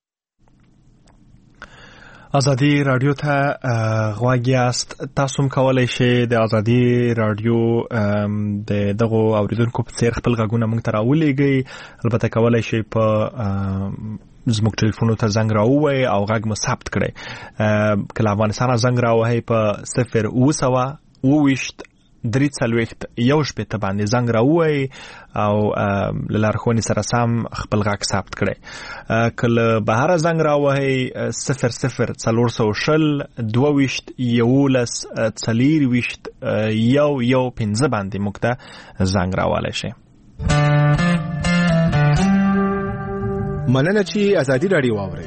ازادي رادیو ته غوږ یاست. تاسو هم کولی شئ د ازادي رادیو د دغو اوریدونکو په څیر خپل غږونه موږ ته راولېږئ. البته کولی شئ په زموږ ټلیفونو ته زنګ راووهئ او غږ مو ثبت کړئ. که له افغانستانه زنګ راوهئ په 0 3 یو شپېته باندې زنګ راووهئ او له لارښوونې سره سم خپل غږ ثبت کړئ. که له بهره زنګ راووهئ 00 420 22 11 4 15 باندې موږ ته زنګ راوهلی شئ. مننه چې ازادي رادیو واورئ.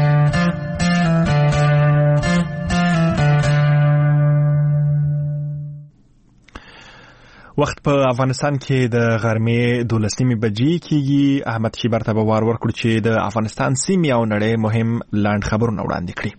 وخت په افغانستان کې د غرمې 12 بجې کېږي. احمد شیبر ته به وار ورکړو چې د افغانستان سیمې او نړۍ مهم لاند خبرونه وړاندې کړي.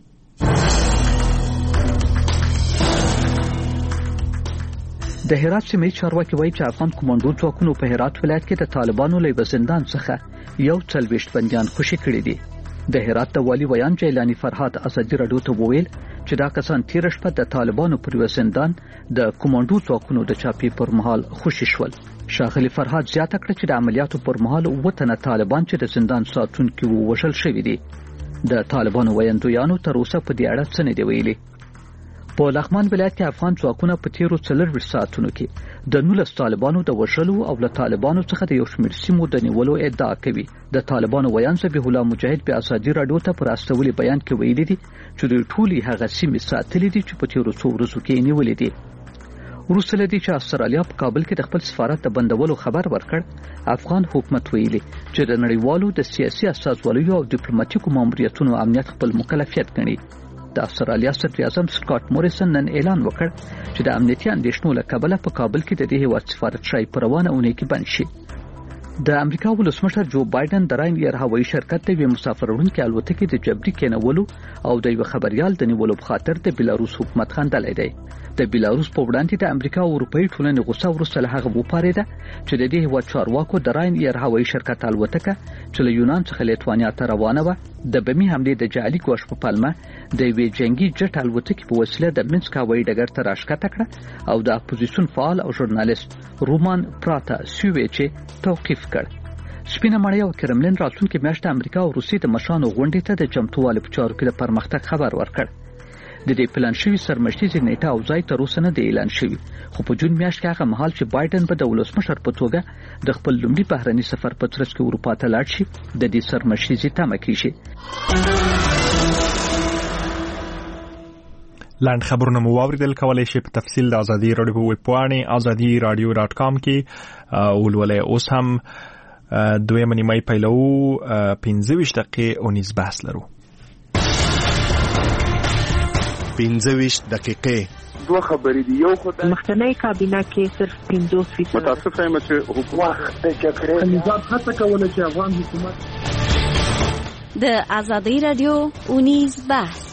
د هرات سیمې چارواکي وایي چې افغان کمانډو ځواکونو په هرات ولایت کې د طالبانو له یوه زندان څخه 41 بندیان خوشي کړي دي. د هرات د والي ویان جیلانی فرهاد ازادي رادیو ته وویل چې دا کسان تیر شپه د طالبانو پر یوه زندان د کمانډو ځواکونو د چاپی پر مهال خوشي شول. ښاغلي فرهاد زیاته کړه چې د عملیاتو پر مهال 9 تنه طالبان چې د زندان ساتونکي وو وژل شوي دي. د طالبانو ویاندویانو تر اوسه په دې اړه څه نه دی ویلي. په لغمان ولایت کې افغان ځواکونه په تیرو 24 ساعتونو کې د 19 طالبانو د وژلو او له طالبانو څخه د یو شمېر سیمو د نیولو ادعا کوي. د طالبانو ویان ذبیح الله مجاهد په ازادي رادیو ته پر استولي بیان کې ویلي دي چې دوی ټولي هغه سیمې ساتلې دي چې په تیرو څو ورځو کې نیولې دي. وروسته له دې چې استرالیا په کابل کې د خپل سفارت د بندولو خبر ورکړ، افغان حکومت ویلي چې د نړیوالو د سیاسي استازولیو او ډیپلوماټیکو ماموریتونو امنیت خپل مکلفیت ګڼي. د استرالیا صدر اعظم سکاټ موریسن نن اعلان وکړ چې د امنیتي اندېښنو له کبله په کابل کې د دې هیواد سفارت شای په روانه اونۍ کې بند شي. د امریکا ولسمشر جو بایدن د راین ایر هوایي شرکت د مسافر وړونکي الوتکې د جبري کېنولو او د یو خبريال د نیولو په خاطر د بیلاروس حکومت خندلې دی. د بیلاروس په وړاندې د امریکا او اروپאי ټولنې غوسه وروسته له هغه وپارېده چې د دې هیواد چارواکو د راین ایر هوایي شرکت الوتکه چې له یونان څخه لیتوانیا ته روانه وه د بمي حملې د جعلي ګواښ په پلمه د یوې جنگي جټ الوتکې په وسیله د منسک هوایي ډګر ته راښکته کړه او د اپوزیسیون فعال او ژورنالیست رومان پراتا سیویچ توقیف کړ. سپینه مړی او کرملین راتلونکي میاشت امریکا او روسیې د مشرانو غونډې ته د چمتووالي په چارو کې د پرمختګ خبر ورکړ. د دې پلان شوی سرمشتي نیټه او ځای تر اوسه نه دی اعلان شوی، خو په جون میاشت کې هغه مهال چې بایدن به د ولسمشر په توګه د خپل لومړي بهرني سفر په ترڅ کې اروپا ته لاړ شي، د دې سرمشتي تمه کیږي. لاند خبرونه مو واوریدل. کولای شئ په تفصیل د ازادي رادیو په ویب پاڼه azadiradio.com کې ولولئ. اوس هم دویمه نیمه پیلو 15 دقیقې اونیز بحث لرو. 15 دقیقې دوه خبرې دي. یو خدای مخکنی کابینه کې صرف 50% متاسف یم چې حکومت د جګړې نظام هڅه کوله چې افغان حکومت د ازادي رادیو اونیز بحث.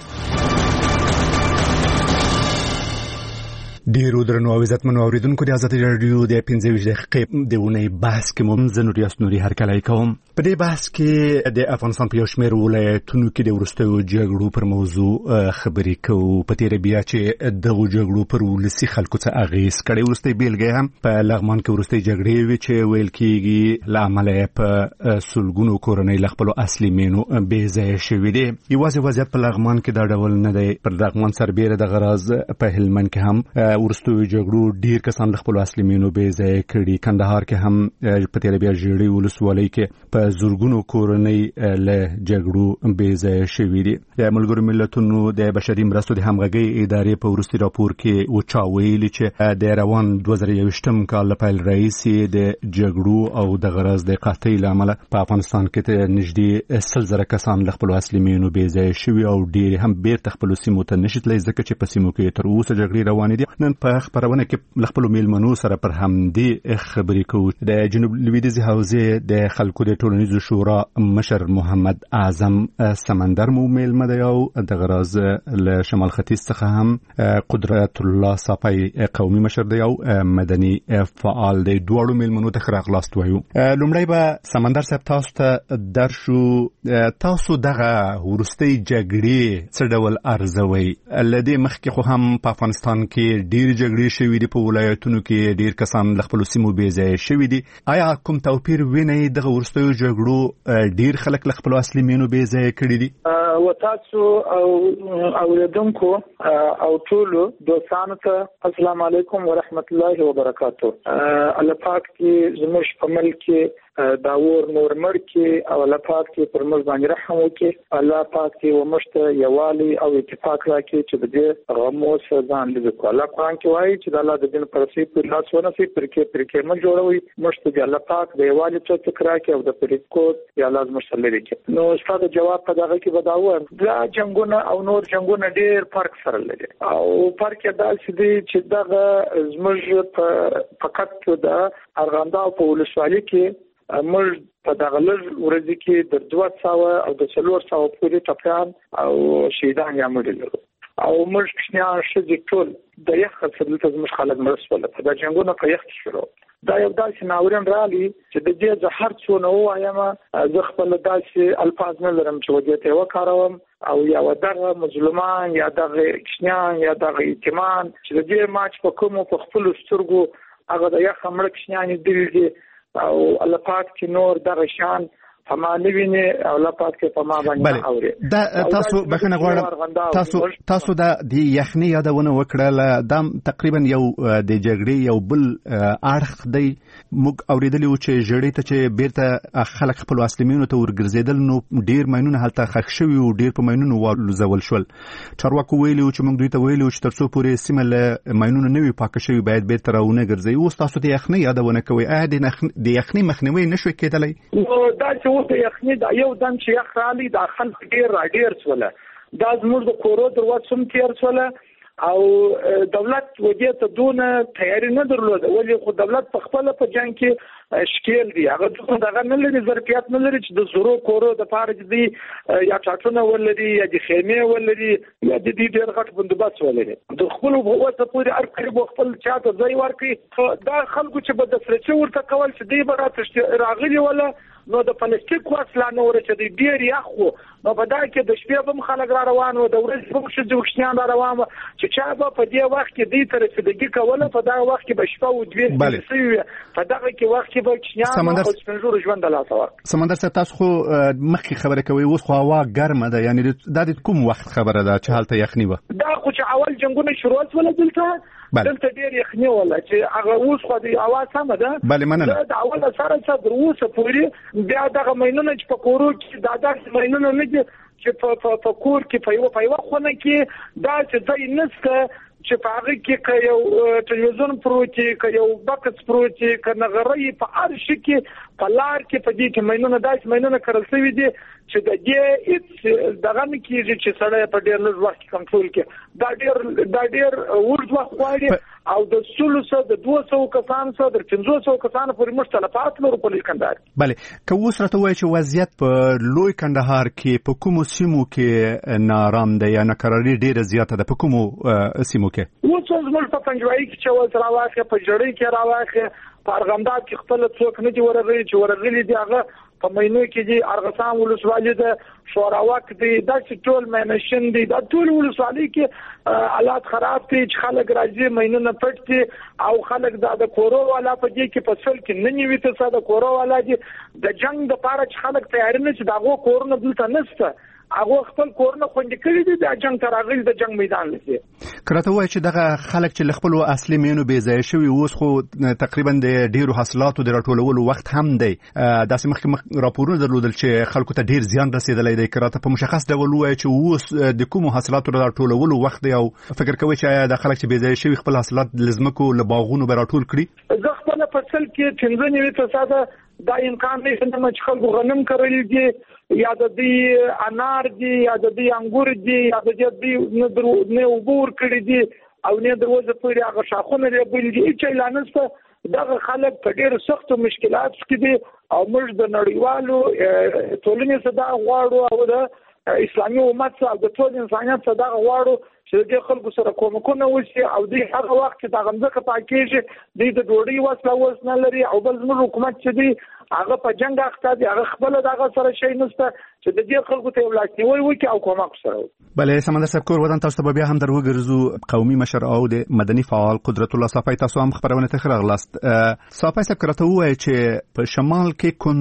ډیرو درنو او عزتمنو اوریدونکو د ازادي رادیو د 15 دقیقې د ونې بحث کې مو زنوریاس نوري هرکلی کوم. په دې بحث کې د افغانستان په یو شمېر ولایتونو کې د وروستیو جګړو پر موضوع خبرې کوو. په تېره بیا چې دغو جګړو پر ولسي خلکو څه اغېز کړی. وروستۍ بیلګې هم په لغمان کې وروستۍ جګړې وې چې ویل کېږي له امله یې په سلګونو کورنۍ له خپلو اصلي مینو بې ځایه شوي دي. یوازې وضعیت په لغمان کې دا ډول نه دی. پر لغمان سربیره دغه راز په هلمند کې هم ورستوي جګړو ډیر کسان د خپل اصلي مینو بې ځای کړي. کندهار کې هم په تېره بیا ژړۍ ولسوالۍ کې په زورګونو کورنۍ له جګړو بې ځای شوي دي. د ملګرو ملتونو د بشري مرستو د همغږۍ ادارې په وروستي راپور کې وچا ویلي چې د روان 2021 کال له پیل راهیسې د جګړو او د غرض د قحطۍ له امله په افغانستان کې نږدې 100,000 کسان له خپل اصلي مینو بې ځای شوي او ډیر هم بیرته خپل سیمو ته نشي تللی ځکه چې په سیمو کې تر اوسه جګړې روانې دي. نن په خبرونه کې له خپل میلمنو سره پر همدې خبرې کوو. د جنوب لویدیځي حوزې د خلکو د ټولنیزو شورا مشر محمد اعظم سمندر مو میلمه دی او د غراز له شمال ختیځ څخه هم قدرت الله صافی قومي مشر دی او مدني فعال دی. دواړو میلمنو ته ښه راغلاست وایو. لومړی به سمندر صاحب تاسو ته درشو. تاسو دغه وروستۍ جګړې څه ډول ارزوئ؟ له دې مخکې خو هم په افغانستان کې ډیر جګړې شوې دي، په ولایتونو کې ډیر کسان له خپل سیمو بې ځای شوي دي. آیا کوم توپیر وینئ دغه وروستیو جګړو ډیر خلک له خپل اصلي مینو بې ځای کړي دي؟ وتاسو او اوریدونکو او ټولو دوستانو ته السلام علیکم ورحمت الله وبرکاتو. الله پاک دې زموږ په ملک کې دا ور نور مرکه او الله پاک دې پر موږ باندې رحم وکړي الله پاک دې ومشته یوالي او اتفاق راکړي چې د دې غمو ځان لږ الله قرآن کې وایي چې د الله د دین پر سي پر لاس ونه سي پرکې من جوړوي مشته دې الله پاک د یوالي څخه راکړي او د پریکو یا لازم مشتلري کې نو ستاسو جواب په دغه کې بداوم دا جنگونه او نور جنگونه ډېر فرق سره لري او فرق دا چې دغه زموږ فقط د ارغنداو په ولسوالۍ کې موږ په دغه لږ ورځ کې د 200 او د 400 پورې ټپيان او شهیدان یا مړي او موږ کښنیان شې ټول د یخ څخه د زموږ خلک مرسته په دا جنگونه په یخ شروع دا یو داسې ناورین رالي چې د دې زهر څونه وایم زه خپل داسې الفاظ نه لرم چې وجه ته وکاروم او یا دغه مظلومان یا دغه کښنیان یا دغه ایتمان چې د دې ماچ په کوم په خپل سترګو هغه د یخ مړ کښنیان دي او الله پاک چې نور دغه شان فمانوینه او الله پاک کې فما باندې اوري دا تاسو بخنه غواړم تاسو د یخنی یادونه وکړه دا تقریبا یو د جګړې یو بل اړخ دی موږ اوریدلی و چې جړې ته چې بیرته خلک خپل اسلامینو ته ورګرځیدل نو ډیر ماینونه هلته خښ شوي او ډیر په ماینونو والوزول شول چارواکو ویلي چې موږ دوی ته ویلي چې ترڅو پورې سیمه له ماینونو نه وي پاک شوي باید بیرته راونه ګرځي اوس تاسو د یخنی یادونه کوي د یخنی مخنیوي نشوي کېدلی دا چې د یخنی دا یو دم چې یخ رالي دا خلک ډیر سوله دا زموږ د کورو دروازه سم تیر سوله او دولت وجه ته دونه تیاری نه درلوده ولی خو دولت په خپل په جنگ کې شکیل دی هغه دغه نه لري ظرفیت نه لري چې د زورو کورو د فارج دی یا چاټونه ولري یا د خیمه ولري یا د دې ډیر غټ بندوبست ولري د خپل وګړو پورې ارکړي خپل چاته ځای ورکړي دا خلکو چې به د فرچ ورته کول چې دی برات راغلي ولا نو د پلاستیک وسله نو ورته دی ډیر یخو نو په دا کې د شپې هم خلک را روان و د ورځې هم شې وښنیان را روان چې چا به په دې وخت کې دې تر رسیدګي کوله په دا وخت کې به شپه او دوی په دغه کې وخت کې به وښنیان او څنګه ژوند لاسه سمندر څه تاسو خو مخکې خبره کوي اوس خو هوا ګرمه ده یعنی دا د کوم وخت خبره ده چې حالت یخنی و دا خو چې اول جنگونه شروع شول دلته ډیر یخنی ولا چې هغه اوس خو د اواز هم ده بله مننه دا اول سره تر اوسه پورې بیا دغه مینونه چې په کورو کې دا مینونه نه چې په کور کې په یو خونه کې دا چې ځای نشته چې په هغه کې یو تلویزیون پروتي یو بکس پروتي کنه غړی په ارش کې په لار کې په دې کې مینونه داس مینونه کړل شوی دي چې د دې دغه نه کېږي چې سړی په ډېر لږ وخت کنټرول کې دا ډېر ورځ وخت غواړي او د 300 د 200 کسان سره د 500 کسان پورې مختلفات لري په کندهار bale که اوس راته وایي چې وضعیت په لوی کندهار کې په کومو سیمو کې نارام دی یا ناکراري ډیره زیاته ده په کومو سیمو کې اوس موږ په پنځوي کې چې ول راوخه په جړې کې راوخه په ارغنداب کې خپل څوک نه دی ورغلي چې ورغلي دی هغه په مینو کې دي ارغسان ولسوالۍ ده شوراوک دي دا چې ټول مینشن دي دا ټول ولسوالۍ کې حالات خراب دي چې خلک راځي مینو نه پټ دي او خلک د کورو والا په دې کې فصل کې نه نیوي ته د کورو والا دي د جنگ د پاره چې خلک تیار نه چې داغه کورونه دلته نشته هغه خپل کورونه خوندې کړی دي د جنگ تر اغیز د جنگ میدان لسی کراته وای چې دغه خلک چې خپل اصلي مینو بې ځای شوی اوس خو تقریبا د ډیرو حاصلاتو د راټولولو وخت هم دی داسې مخکې راپورونه درلودل چې خلکو ته ډیر زیان رسیدلی دی کراته په مشخص ډول وای چې اوس د کوم حاصلاتو د راټولولو وخت دی او فکر کوي چې د خلک چې بې ځای شوی خپل حاصلات لزمکو له باغونو به راټول کړي زه خپل فصل کې 15% دا امکان نشته چې خلکو غنم کرلی دي یا د دې انار دي یا د دې انګور دي یا د دې نه وبور کړی دي او نه دروازه پورې هغه شاخونه لري بل دي چې لانسته دغه خلک په ډېر سختو مشکلات کې دي او موږ د نړیوالو ټولنې صدا غواړو او د اسلامي امت او د ټول انسانیت صدا غواړو چې د خلکو سره کومکونه وشي او د هغه وخت چې د غمزه پاکیږي د ډوډۍ وسله نه لري او بل زموږ حکومت چې دی هغه په جنگ اخته دي هغه خپل دغه سره شي نشته چې د دې خلکو ته ولاسنی وي او کومک سره بله سمندر صاحب کور ودان تاسو بیا هم درو ګرځو قومي مشر او د مدني فعال قدرت الله صافی تاسو هم خبرونه ته خرغلاست صافی صاحب کرته وای چې په شمال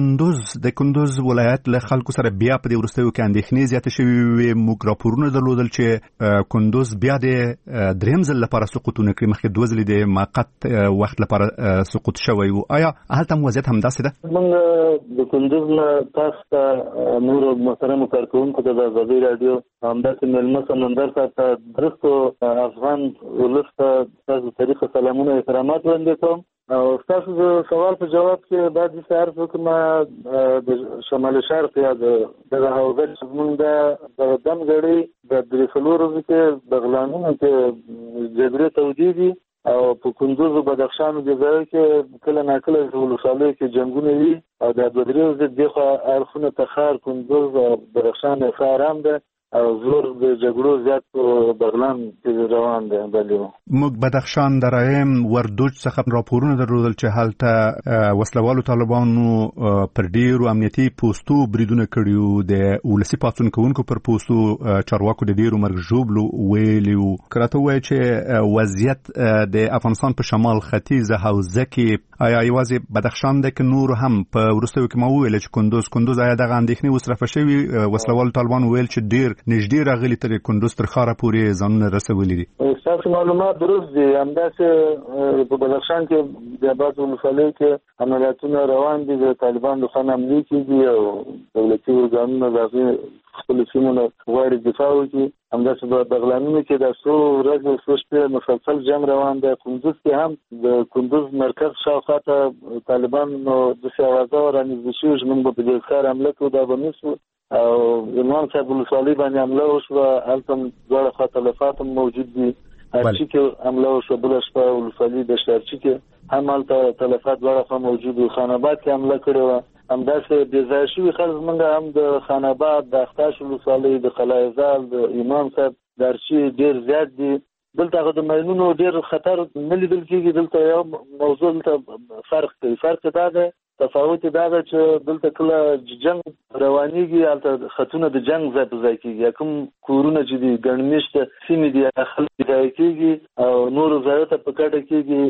کې کندوز ولایت له خلکو سره بیا په دې ورستیو کې اندېښنې زیات شوي موږ راپورونه درلودل چې کندوز کندوز بیا د دریم ځل لپاره سقوطونه کړی، مخکې دوه ځلې د موقت وخت لپاره سقوط شوی و. آیا هلته وضعیت همداسې ده؟ موږ د کندوز نه تاسو ته نور محترم کارکونکو ته د ازادي رادیو همداسې مېلمه سمندر ته درستو افغان ولس ته تاسو طریقه سلامونه احترامات وړاندې کوم. او تاسو د سوال په جواب کې باید چې عرض وکړم د شمال شرق یا د حوزه زموږ د دمګړۍ د درې څلور ورځې کې بغلانونو کې جګړې تودېږي او په کندوز او بدخشان د ځای کې کله ناکله د ولسوالیو کې جنګونه وي او د دوه درې ورځې دغه اړخونه تخار کندوز او بدخشان ښه آرام ده او زور د جګړو زیات په بغلان کې روان دی. موږ بدخشان د رایم وردوج څخه راپورونه درلودل چې هلته وسلوالو طالبانو پر ډیرو امنیتي پوستو بریدونه کړي، د ولسي پاڅون کوونکو پر پوستو چارواکو د ډیرو مرګ ژوبلو ویلي وو. کراته وایي چې وضعیت د افغانستان په شمال ختیځه حوزه کې آیا یوازې بدخشان ده که نور هم په وروستیو کې ما وویل چې کندوز آیا دغه اندېښنې اوس رفع شوي؟ وسلوالو طالبانو ویل چې ډیر نږدې راغلي تر کندوز تر ښاره پورې ځانونه رسولي دي. ستاسو معلومات درست دي. همداسې په بدخشان کې د بعضو ولسوالیو کې عملیاتونه روان دي، د طالبان د خوا حملې کېږي او دولتي ارګانونه د هغې خپلو سیمو نه غواړي دفاع وکړي. همداسې په بغلانونو کې د څو ورځې څو شپې مسلسل جنګ روان دی. کندوز کې هم د کندوز مرکز شاوخوا ته طالبانو داسې اوازه رانږدې شوي چې موږ به په دې ښار حمله کوو، دا به نیسو. او امام صاحب ولسوالۍ باندې حمله وشوه، هلته هم دواړه خوا تلفات هم موجود دي. ارچي کې حمله وشوه، بله شپه ولسوالۍ د ارچي کې هم هلته تلفات دواړه خوا موجود وو. خان آباد کې حمله کړې وه. همداسې بې ځایه شوي خلک موږ هم د خان آباد، د اختاش ولسوالۍ، د قلعه زال، د امام صاحب، د ارچي ډېر زیات دي. دلته هغه د ماینونو ډېر خطر نه لیدل کېږي. دلته یو موضوع دلته فرق کوي. فرق دا ده، تفاوت دا ده چې دلته کله جنګ روانېږي هلته خطونه د جنګ ځای په ځای کېږي. کوم کورونه چې دي ګڼ مېشته سیمې دي خلک ځای کېږي او نورو ځایو ته په کډه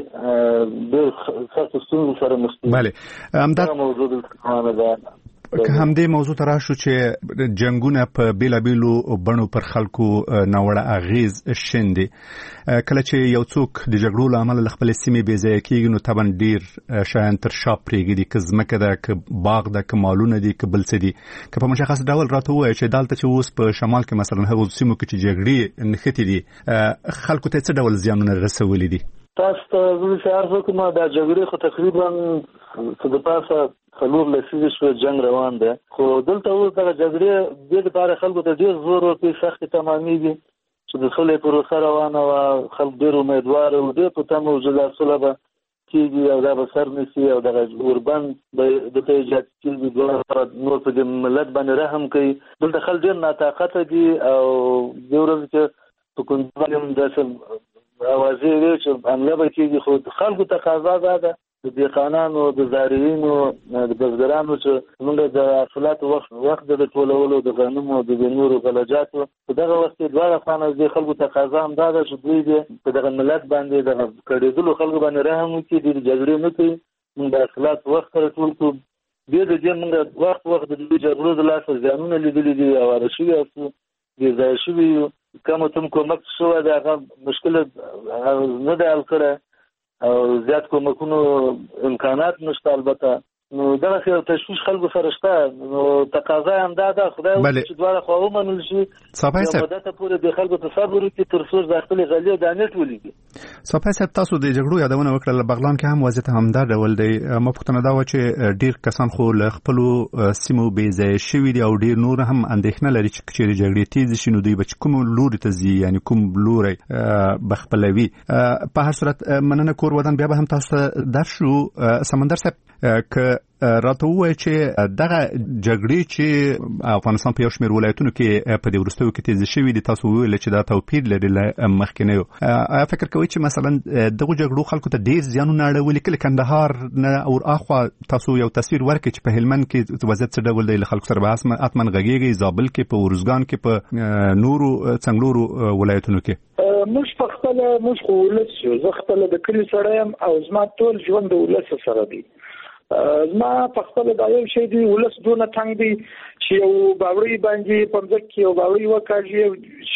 کېږي، ډېر سختو ستونزو سره مخ کېږي. بله همدا موضوع دلته روانه ده. که همدې موضوع ته راشو چې جنګونه په بیلابیلو بڼو پر خلکو ناوړه اغیز شیندي، کله چې یو څوک د جګړو له امله له خپلې سیمې بې ځایه کېږي نو طبعا ډېر شیان تر شا پرېږدي، که ځمکه ده، که باغ ده، که مالونه دي، که بل څه دي. که په مشخص ډول راته ووایي چې دلته چې اوس په شمال کې مثلا هغو سیمو کې چې جګړې نښتې دي خلکو ته څه ډول زیانونه رسولي دي؟ تاسو ته زه داسې عرض وکړم، دا جګړې خو تقریبا څه د پاسه 4 لسیزې شوې جنګ روان دی، خو دلته اوس دغه جګړې دې لپاره خلکو ته ډېر زور ورکوي، سختې تمامېږي چې د سولې پروسه روانه وه. خلک ډېر امیدواره وو، ډېر په تمه وو چې دا سوله به کېږي او دا به سر نیسي او دغه اوربند به دلته ایجاد کېږي. دواړه نور په دې ملت باندې رحم کوي. دلته خلک ډېر ناطاقته دي او دې ورځې کې په کندوز باندې هم داسې اوازې وې چې حمله به کېږي، خو خلکو تقاضا دا ده د دهقانانو، د زارعینو، د بزګرانو چې موږ د حاصلاتو وخت د ټولولو، د غنمو، د نورو غلجاتو په دغه وخت کې دواړه خواته د خلکو تقاضا هم دا ده چې دوی دې په دغه ملت باندې د کړېدلو خلکو باندې رحم وکړي، د جګړې نه کوي. موږ د حاصلاتو وخت سره ټول کړو. بیا د دې موږ وخت د جګړو د لاسه زیانونه لیدلي دي، اواره شوي یاستو، بې ځایه شوي یو. کوم تم کومک شوی دی هغه مشکل نه دی حل کړی او زیات کومکونو امکانات نشته. البته نو دغه یو تشویش خلکو سره شته، نو تقاضا هم دا ده خدای وکړي چې دواړه خوا ومنل شي، یو مدته پورې د خلکو ته صبر وکړي تر څو د خپلې غلې او دانې ټولېږي. صافی صاحب، تاسو د جګړو یادونه وکړه، بغلان کې هم وضعیت همدا ډول دی. ما پوښتنه دا وه چې ډېر کسان خو له خپلو سیمو بې ځایه شوي دي او ډېر نور هم اندېښنه لري چې چېرې جګړې تېزې شي نو دوی به کوم لوري ته ځي، یعنې کوم لوری به خپلوي. په هر صورت مننه کور ودان بیا به هم تاسو ته درشو. سمندر صاحب، که راته ووایي چې دغه جګړې چې افغانستان په یو شمېر ولایتونو کې په دې وروستیو کې تېزې شوي دي، تاسو وویل چې دا توپیر لري له مخکینیو. آیا فکر کوئ چې مثلا دغو جګړو خلکو ته ډېر زیانونه اړولي؟ کله کندهار نه او اخوا تاسو یو تصویر ورکړئ چې په هلمند کې وضعیت څه ډول دی، له خلکو سره به حتما غږېږئ، زابل کې، په ارزګان کې، په نورو څنګلورو ولایتونو کې. موږ په خپله موږ خو ولس یو، زه خپله د کلي سړی یم او زما ټول ژوند د ولس سره دی. زما په خپله دا یو شی دی، ولس دونه تنګ دی چې یو باوري باندې په ځکه یو باوري وکړي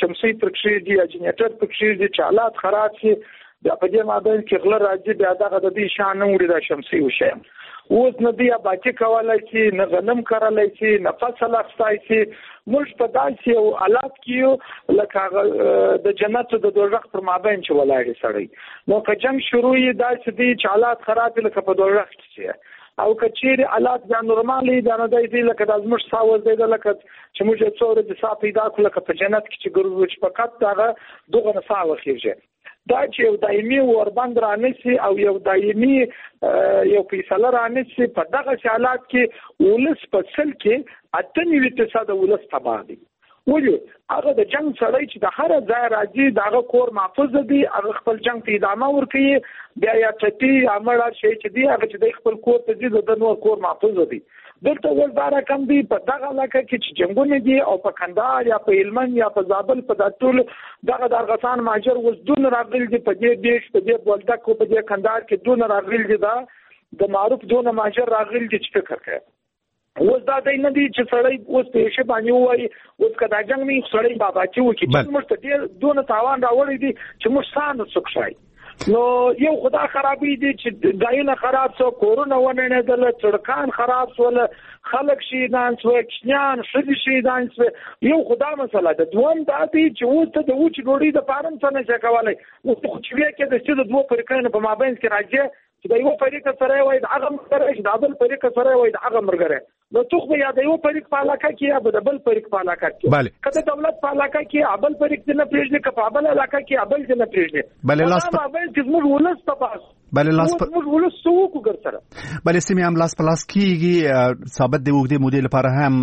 شمسي پرکشي دي جنریټر پرکشي دي چې حالات خراب شي بیا په دې مابین کې غله راځي بیا دغه د دې شان نه وړي د شمسي وشي اوس نه دی باقي کولای شي نه غنم کارلای شي نه فصل اخستای شي موږ په داسې او حالات کې لکه د جنت د دوزخ پر مابین چې ولاړ سړی نو که جنگ شروع یې داسې دي چې حالات خراب لکه په دوزخ کې او کچیر حالات د نورمالي د نه دی لکه د ازمش ساوز دی لکه چې موږ څوره د صاحب پیدا کول لکه په جنت کې چې ګرځو چې فقط دغه دغه نه ساوه خېږي دا چې یو دایمي وربند رانسی او یو دایمي یو فیصله رانسی په دغه حالات کې ولس په سل کې 98% ولس تباہ دي ولې هغه د جنگ سړی چې د هر ځای راځي دغه کور محفوظ دي هغه خپل جنگ ته ادامه ورکوي بیا یا چټي عمل شي چې دی هغه چې د خپل کور ته دي د نور کور محفوظ دي دلته ولدار کم دي په دغه علاقه کې چې جنگونه دي او په کندهار یا په هلمند یا په زابل په دټول دغه درغسان ماجر وز دون راغلي دي په دې دیش په دې بولدک په دې کندهار کې دون راغلي دي دا د معروف دون ماجر راغلي دي چې فکر کوي اوس دا د نه دي چې سړی اوس په شی باندې وایي اوس کدا جنگ نه سړی بابا چې وکی چې موږ ته دې دون تاوان راوړي دي چې موږ سان سوکشای نو یو خدا خرابې دي چې دایونه خراب سو کورونه ونه دل چړکان خراب سول خلک شي دانس وکشنان شدي شي دانس یو خدا مسله ده دوم دا دي چې اوس ته د اوچ ډوړي د پارم څنګه څه کولای نو خو چې کې د څه د دوه پرکانو په مابین کې راځي چې د یو فریق سره وای د هغه مرګ د بل فریق سره وای د هغه مرګره نو توخ یا د یو فریق په علاقه کې یا د بل فریق په علاقه کې کله دولت په علاقه کې ابل فریق نه پریږدي که په بل علاقه کې ابل نه پریږدي بل لاس په بل کې موږ ولس تاسو بل لاس په موږ ولس سوق ګرځره بل سیمه هم لاس په لاس کېږي ثابت دی وګړي مودې لپاره هم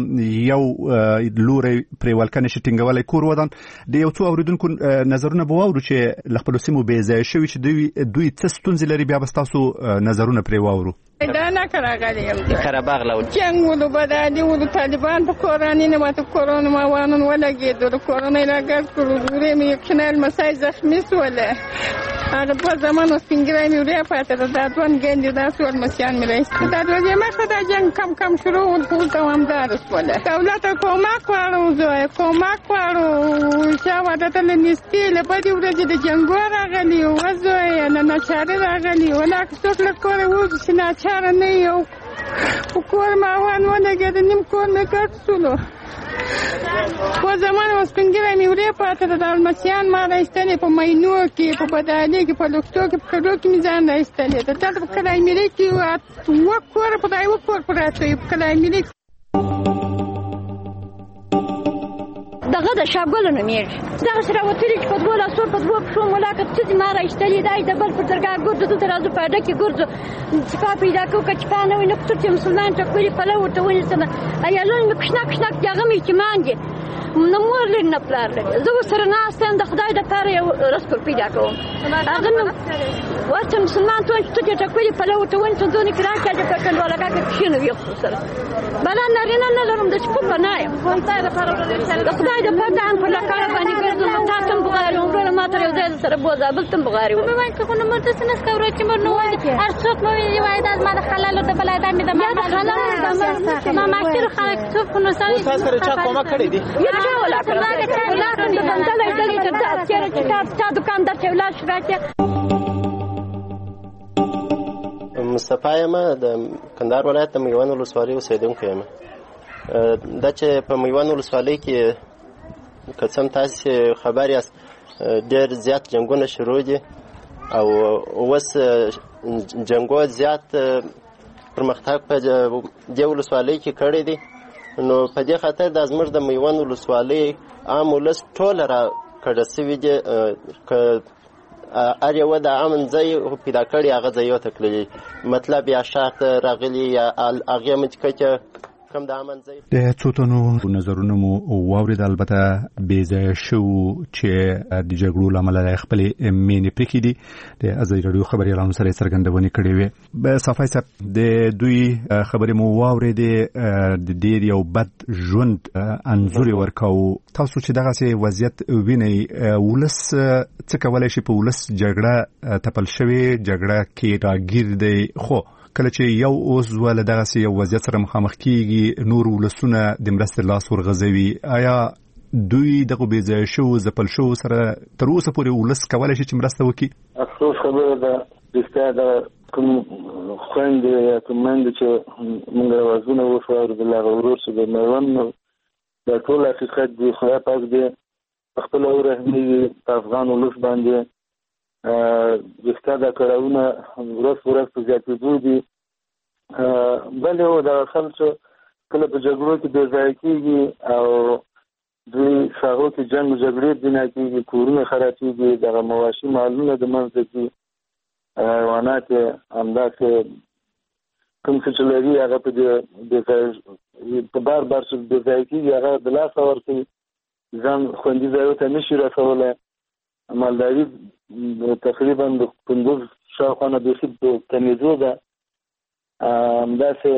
یو لوري پر ولکنه شټینګولای کور ودان د یو څو اوریدونکو نظرونه بوورو چې لخپل سیمو به ځای شوی چې دوی څه ستونزې لري بیا بستاسو نظرونه پر وورو دا نه کراغلی یم قرهباغ لو جنگ ولو بدادي ولو طالبان په کورانی نه ماته کورونه ما وانن ولګېدل کورونه لاګر کړو ورې مې کنال مسای زخمی سوله هغه په زمانو سپینګرای مې ورې پاتې دا ځوان ګندې دا سوال مسیان مې راځي دا د ما خدای جنگ کم شروع ول دوامدار سوله دولت کومک وارو زوی کومک وارو چې واده ته نيستي له پدې ورځې د جنگ راغلی او زوی نه نشاره راغلی ولا څوک له کوره وځي چې چاره نه یو کور ما ونګېد نیم کور مې کټ سولو په زمانه وسپنګره مې ورې پاتې د دالمسیان ما راایستلې په مینو کې په بدالې کې په لوکتو کې په کډو کې مې ځان راایستلې د دلته په کلای ملي کې وکور په دای وکور پراته په کلای ملي دغه د شاګل نه میږي دا سره وتري چې په دوه لاسو په دوه شو ملاقات چې ما راځتلې دای د بل پر درګه ګورځو ته راځو په ډکه ګورځو چې په پیدا کو کچپانه ویني چې مسلمان ته کولی په لور ته ونی سم ایالون مې کښنا دغه مې چې مانګي نو مور لري نه پلار لري زه سره ناستم د خدای د پاره یو رسکل پیدا کوم هغه نو ورته مسلمان ته چې کولی په لور ته ونی څنګه کړه چې په کله ولا کا کښینو یو سره بل نه لرم د چپ نه یم خدای د پاره د پټان په لکه باندې ګرځم تاسو بغاری وګورم ما تر یو ځای سره بوزا بل تم بغاری و مې که نو مرته سنس کاوره چې مر نو وای هر څوک مې وای د ما د حلال د بلای د مې د ما ما کړ خلک څوک نو سوي تاسو سره چا کومه کړی دي یو چا ولا کړه چې ولا د بندلې دلې چې کتاب چا دکاندار چې ولا شراکه مصطفی یم د کندهار ولایت د میوان ولسوالۍ اوسیدونکی یم دا چې په میوان ولسوالۍ کې قسم تاسو خبر یاست ډېر زیات جنگونه شروع دي او اوس جنگو زیات پرمختګ په دې ولسوالۍ کې کړی دی نو په دې خاطر د زموږ د میوان ولسوالۍ عام ولس ټول را کډه سوي دي ار یو د امن ځای پیدا کړی هغه ځای ته تللی مطلب یا شاعت راغلی یا هغه مچکه کم د امن ځای د څوتونو نظرونه مو واورید البته بیزه شو چې د جګړو لامل خپل مینې پکې دي د ازادي رادیو خبريالانو سره څرګندونه کړې وي به صفای صاحب د دوی خبرې مو واورید د ډیر یو بد ژوند انزور ورکاو تاسو چې دغه سي وضعیت ویني ولس څه کولای شي په ولس جګړه تپل شوی جګړه کې راګیر دی خو کله چې یو اوس ول دغه یو وضعیت سره مخامخ کیږي نور ولسونه د مرستې لاس ورغځوي آیا دوی دغه بېځایه شو ځپل شو سره تر اوسه پورې ولس کولی شي چې مرسته وکړي؟ افسوس خبره ده رښتیا د کوم خویندې یا کوم میندې چې موږ اوازونه وشو اورېدل هغه ورور چې د میوند دا ټول حقیقت دی. خدای پاک دې په خپله ورحمېږي په افغان ولس باندې. رښتیا دا کړاوونه ورځ په ورځ په زیاتېدو دي. بل یو دغه خلک چې کله په جګړو کې بېځایه کېږي او دوی ساحو کې جنګ و جګړې بنا کېږي، کورونه خرابېږي، دغه مواشي مالونه د منځه ځي، حیوانات یې همداسې کوم څه چې لري هغه په بار بار چې بېځایه کېږي هغه د لاسه ورکوي، ځان خوندي ځایو ته نه شي رسولی. مالداري تقریبا د کندوز شاوخوا نه بیخي په کمېدو ده. همداسې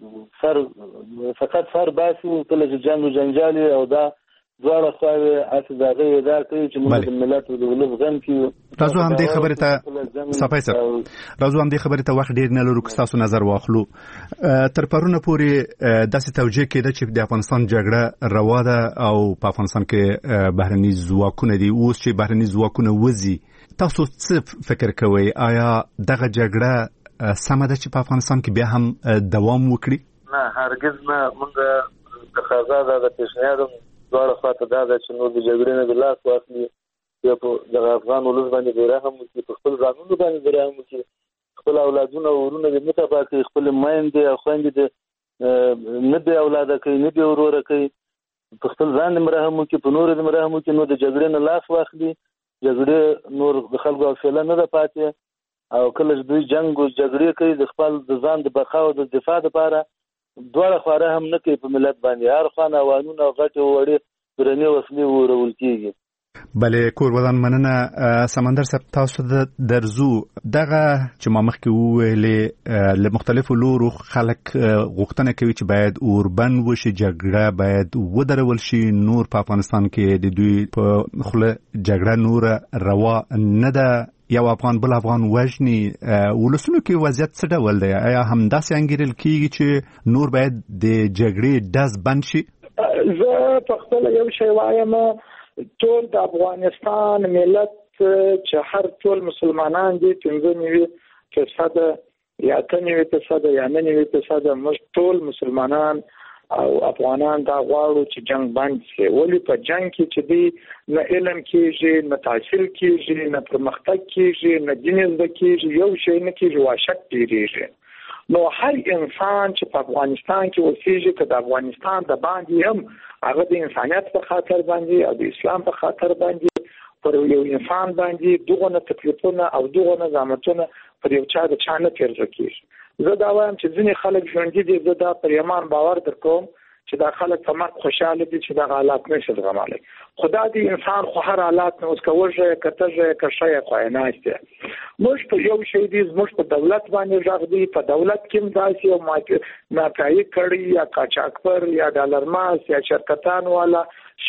فقط فر باسي کله چې جنګ و جنجال او دا دواړه خواوې هسې د هغې ادعا کوي چې موږ د ملت او د ولس غم کړو. راځو همدې خبرې ته صفای صاحب راځو همدې خبرې ته وخت ډېر نه لرو که ستاسو نظر واخلو. تر پرونه پورې داسې توجیه کېده چې د افغانستان جګړه روا ده او په افغانستان کې بهرني ځواکونه دي. اوس چې بهرني ځواکونه وځي تاسو څه فکر کوئ؟ آیا دغه جګړه سمه ده چې په افغانستان کې بیا هم دوام وکړي؟ نه هرګز نه. موږ تقاضا ده د پیشنهاد دواړه خواته دا ده چې نور د جګړې نه د لاس واخلي، یا په دغه افغان ولس باندې بېرحم وکړي، په خپل ځانونو باندې بېرحم وکړي، خپل اولادونه او ورونه دې نه تباه کوي، خپلې میندې او خویندې دې نه بې اولاده کوي، نه بې وروره کوي، په خپل ځان دې مرحم وکړي، په نورو دې مرحم وکړي، نو د جګړې نه لاس واخلي. جګړې نور د خلکو حوصله نه ده پاتې، او کله چې دوی جنګ او جګړې کوي د خپل د ځان د بقا او د دفاع لپاره دواړه خوا هم نه کوي په ملت باندې. هر خوا ناوانونه او غټې وړې درنې وسلې ورول کېږي. بله کور ودان مننه. سمندر صاحب تاسو درځو دغه چې ما مخکې وویلې له مختلفو لورو خلک غوښتنه کوي چې باید اوربند وشي، جګړه باید ودرول شي. نور په افغانستان کې د دوی په خوله جګړه نور روا نه ده، یو افغان بل افغان وژني. ولسونو کې وضعیت څه ډول دی؟ آیا همداسې انګیرل کېږي چې نور باید د جګړې ډز بند شي؟ زه په خپله یو شی وایم، ټول د افغانستان ملت چې هر ټول مسلمانان دي 95% یا 98% یا 99% موږ ټول مسلمانان او افغانان دا غواړو چې جنگ بند شي. ولې په جنگ کې چې دی نه علم کېږي، نه تحصیل کېږي، نه پرمختګ کېږي، نه دین زده کېږي، یو شی نه کېږي، وحشت ډېرېږي. نو هر انسان چې په افغانستان کې اوسېږي که د افغانستان د باندې هم هغه د انسانیت په خاطر باندې او د اسلام په خاطر باندې پر یو انسان باندې دغه تکلیفونه او دغه زحمتونه پر یو چا د چا نه تېرځه کېږي. زه دا وایم چې ځینې خلک ژوندي دي، زه دا پر ایمان باور درکوم چې دا خلک په مرګ خوشاله دي چې دغه حالات نشي زغملی. خدا دې انسان خو هر حالات نه اوس که وږی که تږی که ښی خو یې ناست دی. موږ په یو شی دي، زموږ په دولت باندې غږ دی. په دولت کې هم داسې یو ناکایي کړي یا قاچاقبر یا ډالرماس یا شرکتان والا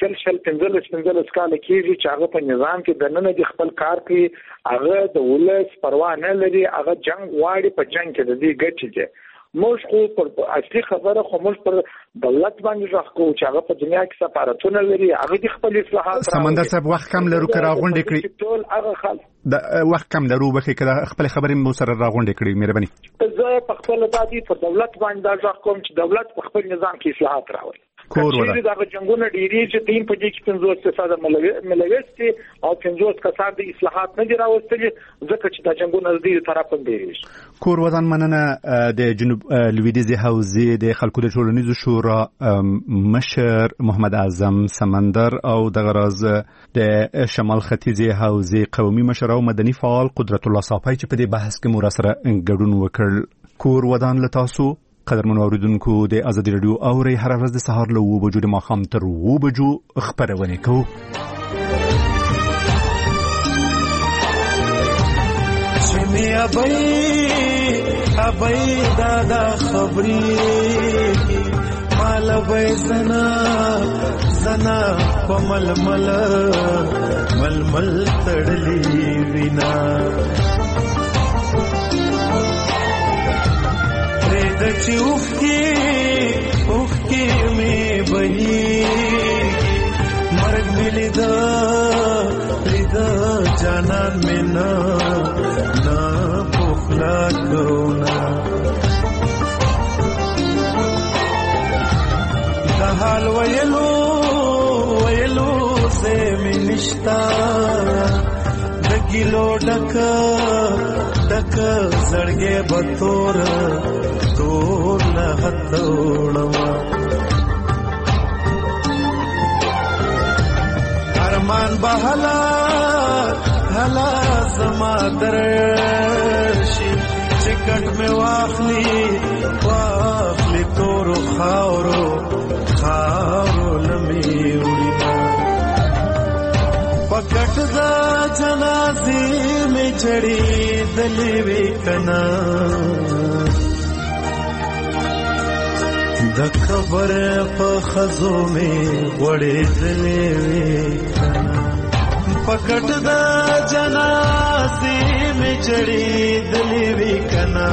15 کاله کېږي چې هغه په نظام کې دننه دي خپل کار کوي، هغه د ولس پروا نه لري، هغه جنگ غواړي، په جنگ کې د دې ګټې دي. موږ خو پر اصلي خبره خو موږ پر دولت باندې ځخ کوو چې هغه په دنیا کې سفارتونه لري، هغه د خپل اصلاحات. سمندر صاحب وخت کم لرو که راغونډې کړي ټول هغه خلک د وخت کم لرو بخې که خپل خبرې مو سره راغونډې کړي. مهرباني زه په خپل دادی په دولت باندې دا ځخ کوم چې دولت په خپل نظام کې اصلاحات راوړي. کچېرې دغه جنګونه ډېرېږي، دین په دې کې 50% ملوث دي او 50% د اصلاحات نه دي راوستلي، ځکه چې دا جنګونه د دې طرف هم ډېرېږي. کور ودان مننه. د جنوب لویدیځې حوزې د خلکو د ټولنیزو شورا مشر محمد اعظم سمندر او دغه راز د شمال ختیځې حوزې قومي مشر او مدني فعال قدرت الله صافی چې په دې بحث کې مو راسره ګډون وکړ. کور ودان له تاسو قدرمنو اوریدونکو د ازادي رادیو اوري هر ورځ د سهار له 9 بجو د ماښام تر 9 بجو خبرونه کوو. شمه ابي دادا خبري مال وې زنا پمل مل تړلې وینا چې اوخ کې مې بهي لیدا جانان مې نه پخلا کونا د حال ویلو سے مې نشتا د ګیلو ډک زړګې بتور له هتوړما ارمان بهلا هلا زما درشي چکټ مې واخلي تور خاورو لمي وړي پکټ دا جنازې مې جړې دلې وې کنا د خبر په خزو مې وړې دلې وې کنا پکټ دا جنازې مې جړې دلې وې کنا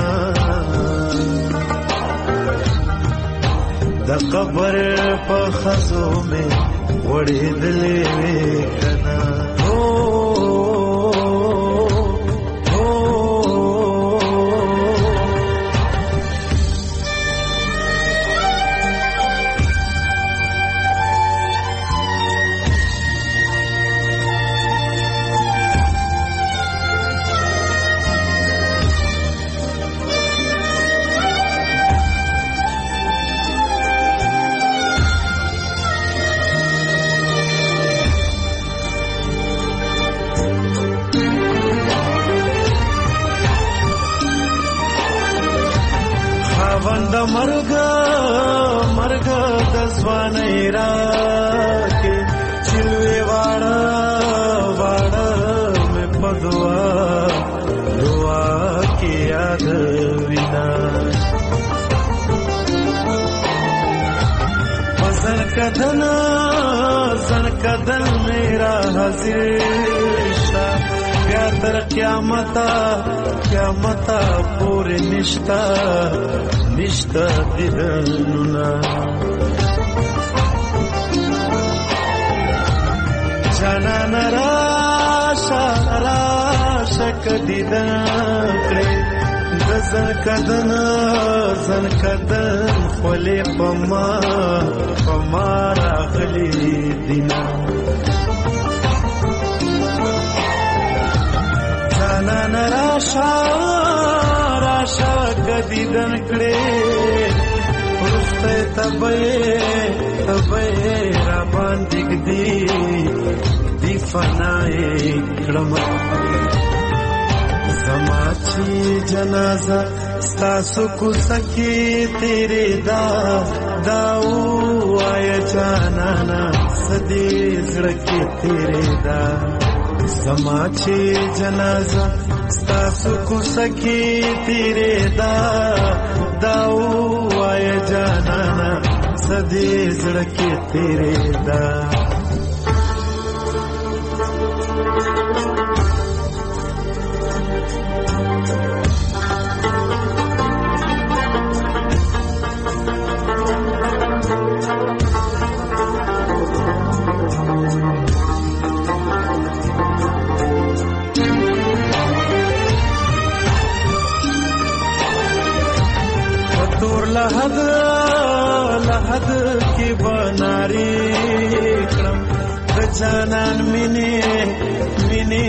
د خبر په خزو مې وړې دلې وې کنا مرګ د ځوانۍ راکې چلوې واړه مې په دعا کې یاد وینا زن کدن میرا حاضر شا بیا تر قیامتا پورې نشتا دیدنونا جانان راشا کدیدن کړي د زن کدن خولې پما راغلي دینا جانان راشا کدیدن کړي ورسته تبه را باندې دی فنای کړم زما چې جنازه ستاسو کو سکی تیرے داو آیا جانانا سدی زړکی تیرے دا زما چې جنازه ستاسو کو سکی تیرے داو آیا جانانا سدی زړکی تیرے دا لحد کی بناری کرم بچانان مینی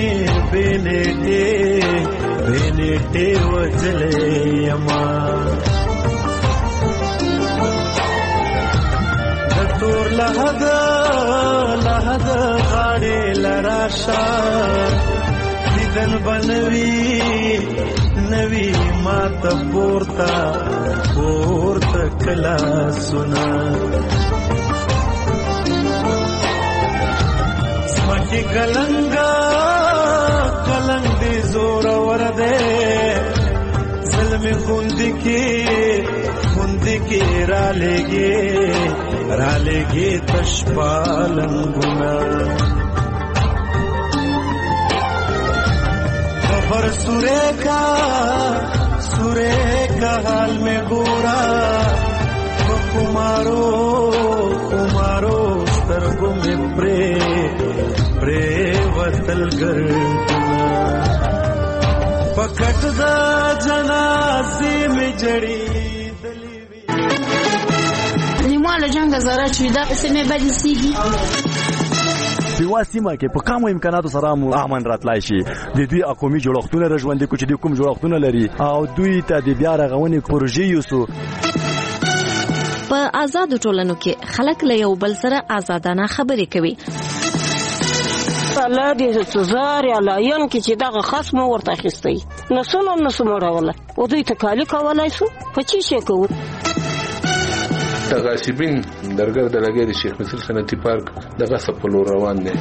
بینیٹے وجلے یما دتور لحد غاڑی لراشا دیدن نوی مات پورتا کلا سنا سمکی کلنگ دی زور ورده ظلمی خوندی کی را لگی تشپالنگونا خبر سورے کا حال میں گورا کمارو سترگو میں تل ګردونه پکټ دا جنازې می جړې نیماله جنگ زاره چې دا سمې بدې سیږي په سیمه کې په کومو امکاناتو سره امن راتلای شي د دوی قومي جوړښتونه رژوندې کوچ دي کوم جوړښتونه لري او دوی ته د بیا رغونې پروژې یوسو په آزاد ټولنو کې خلک له یو بل سره آزادانه خبرې کوي الله دې سزار یا لاین کې چې دغه خصم ورته اخیستی نسونه راوله او دوی ته کالی کولای شو په چی شي کوو غاصبین درګر د لګي د شیخ مصر صنعتي پارک دغه سپلو روان دي.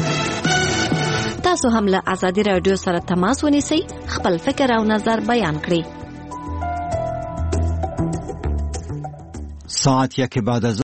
تاسو هم له آزادي رادیو سره تماس ونیسئ خپل فکر او نظر بیان کړئ. ساعت 1 بعد از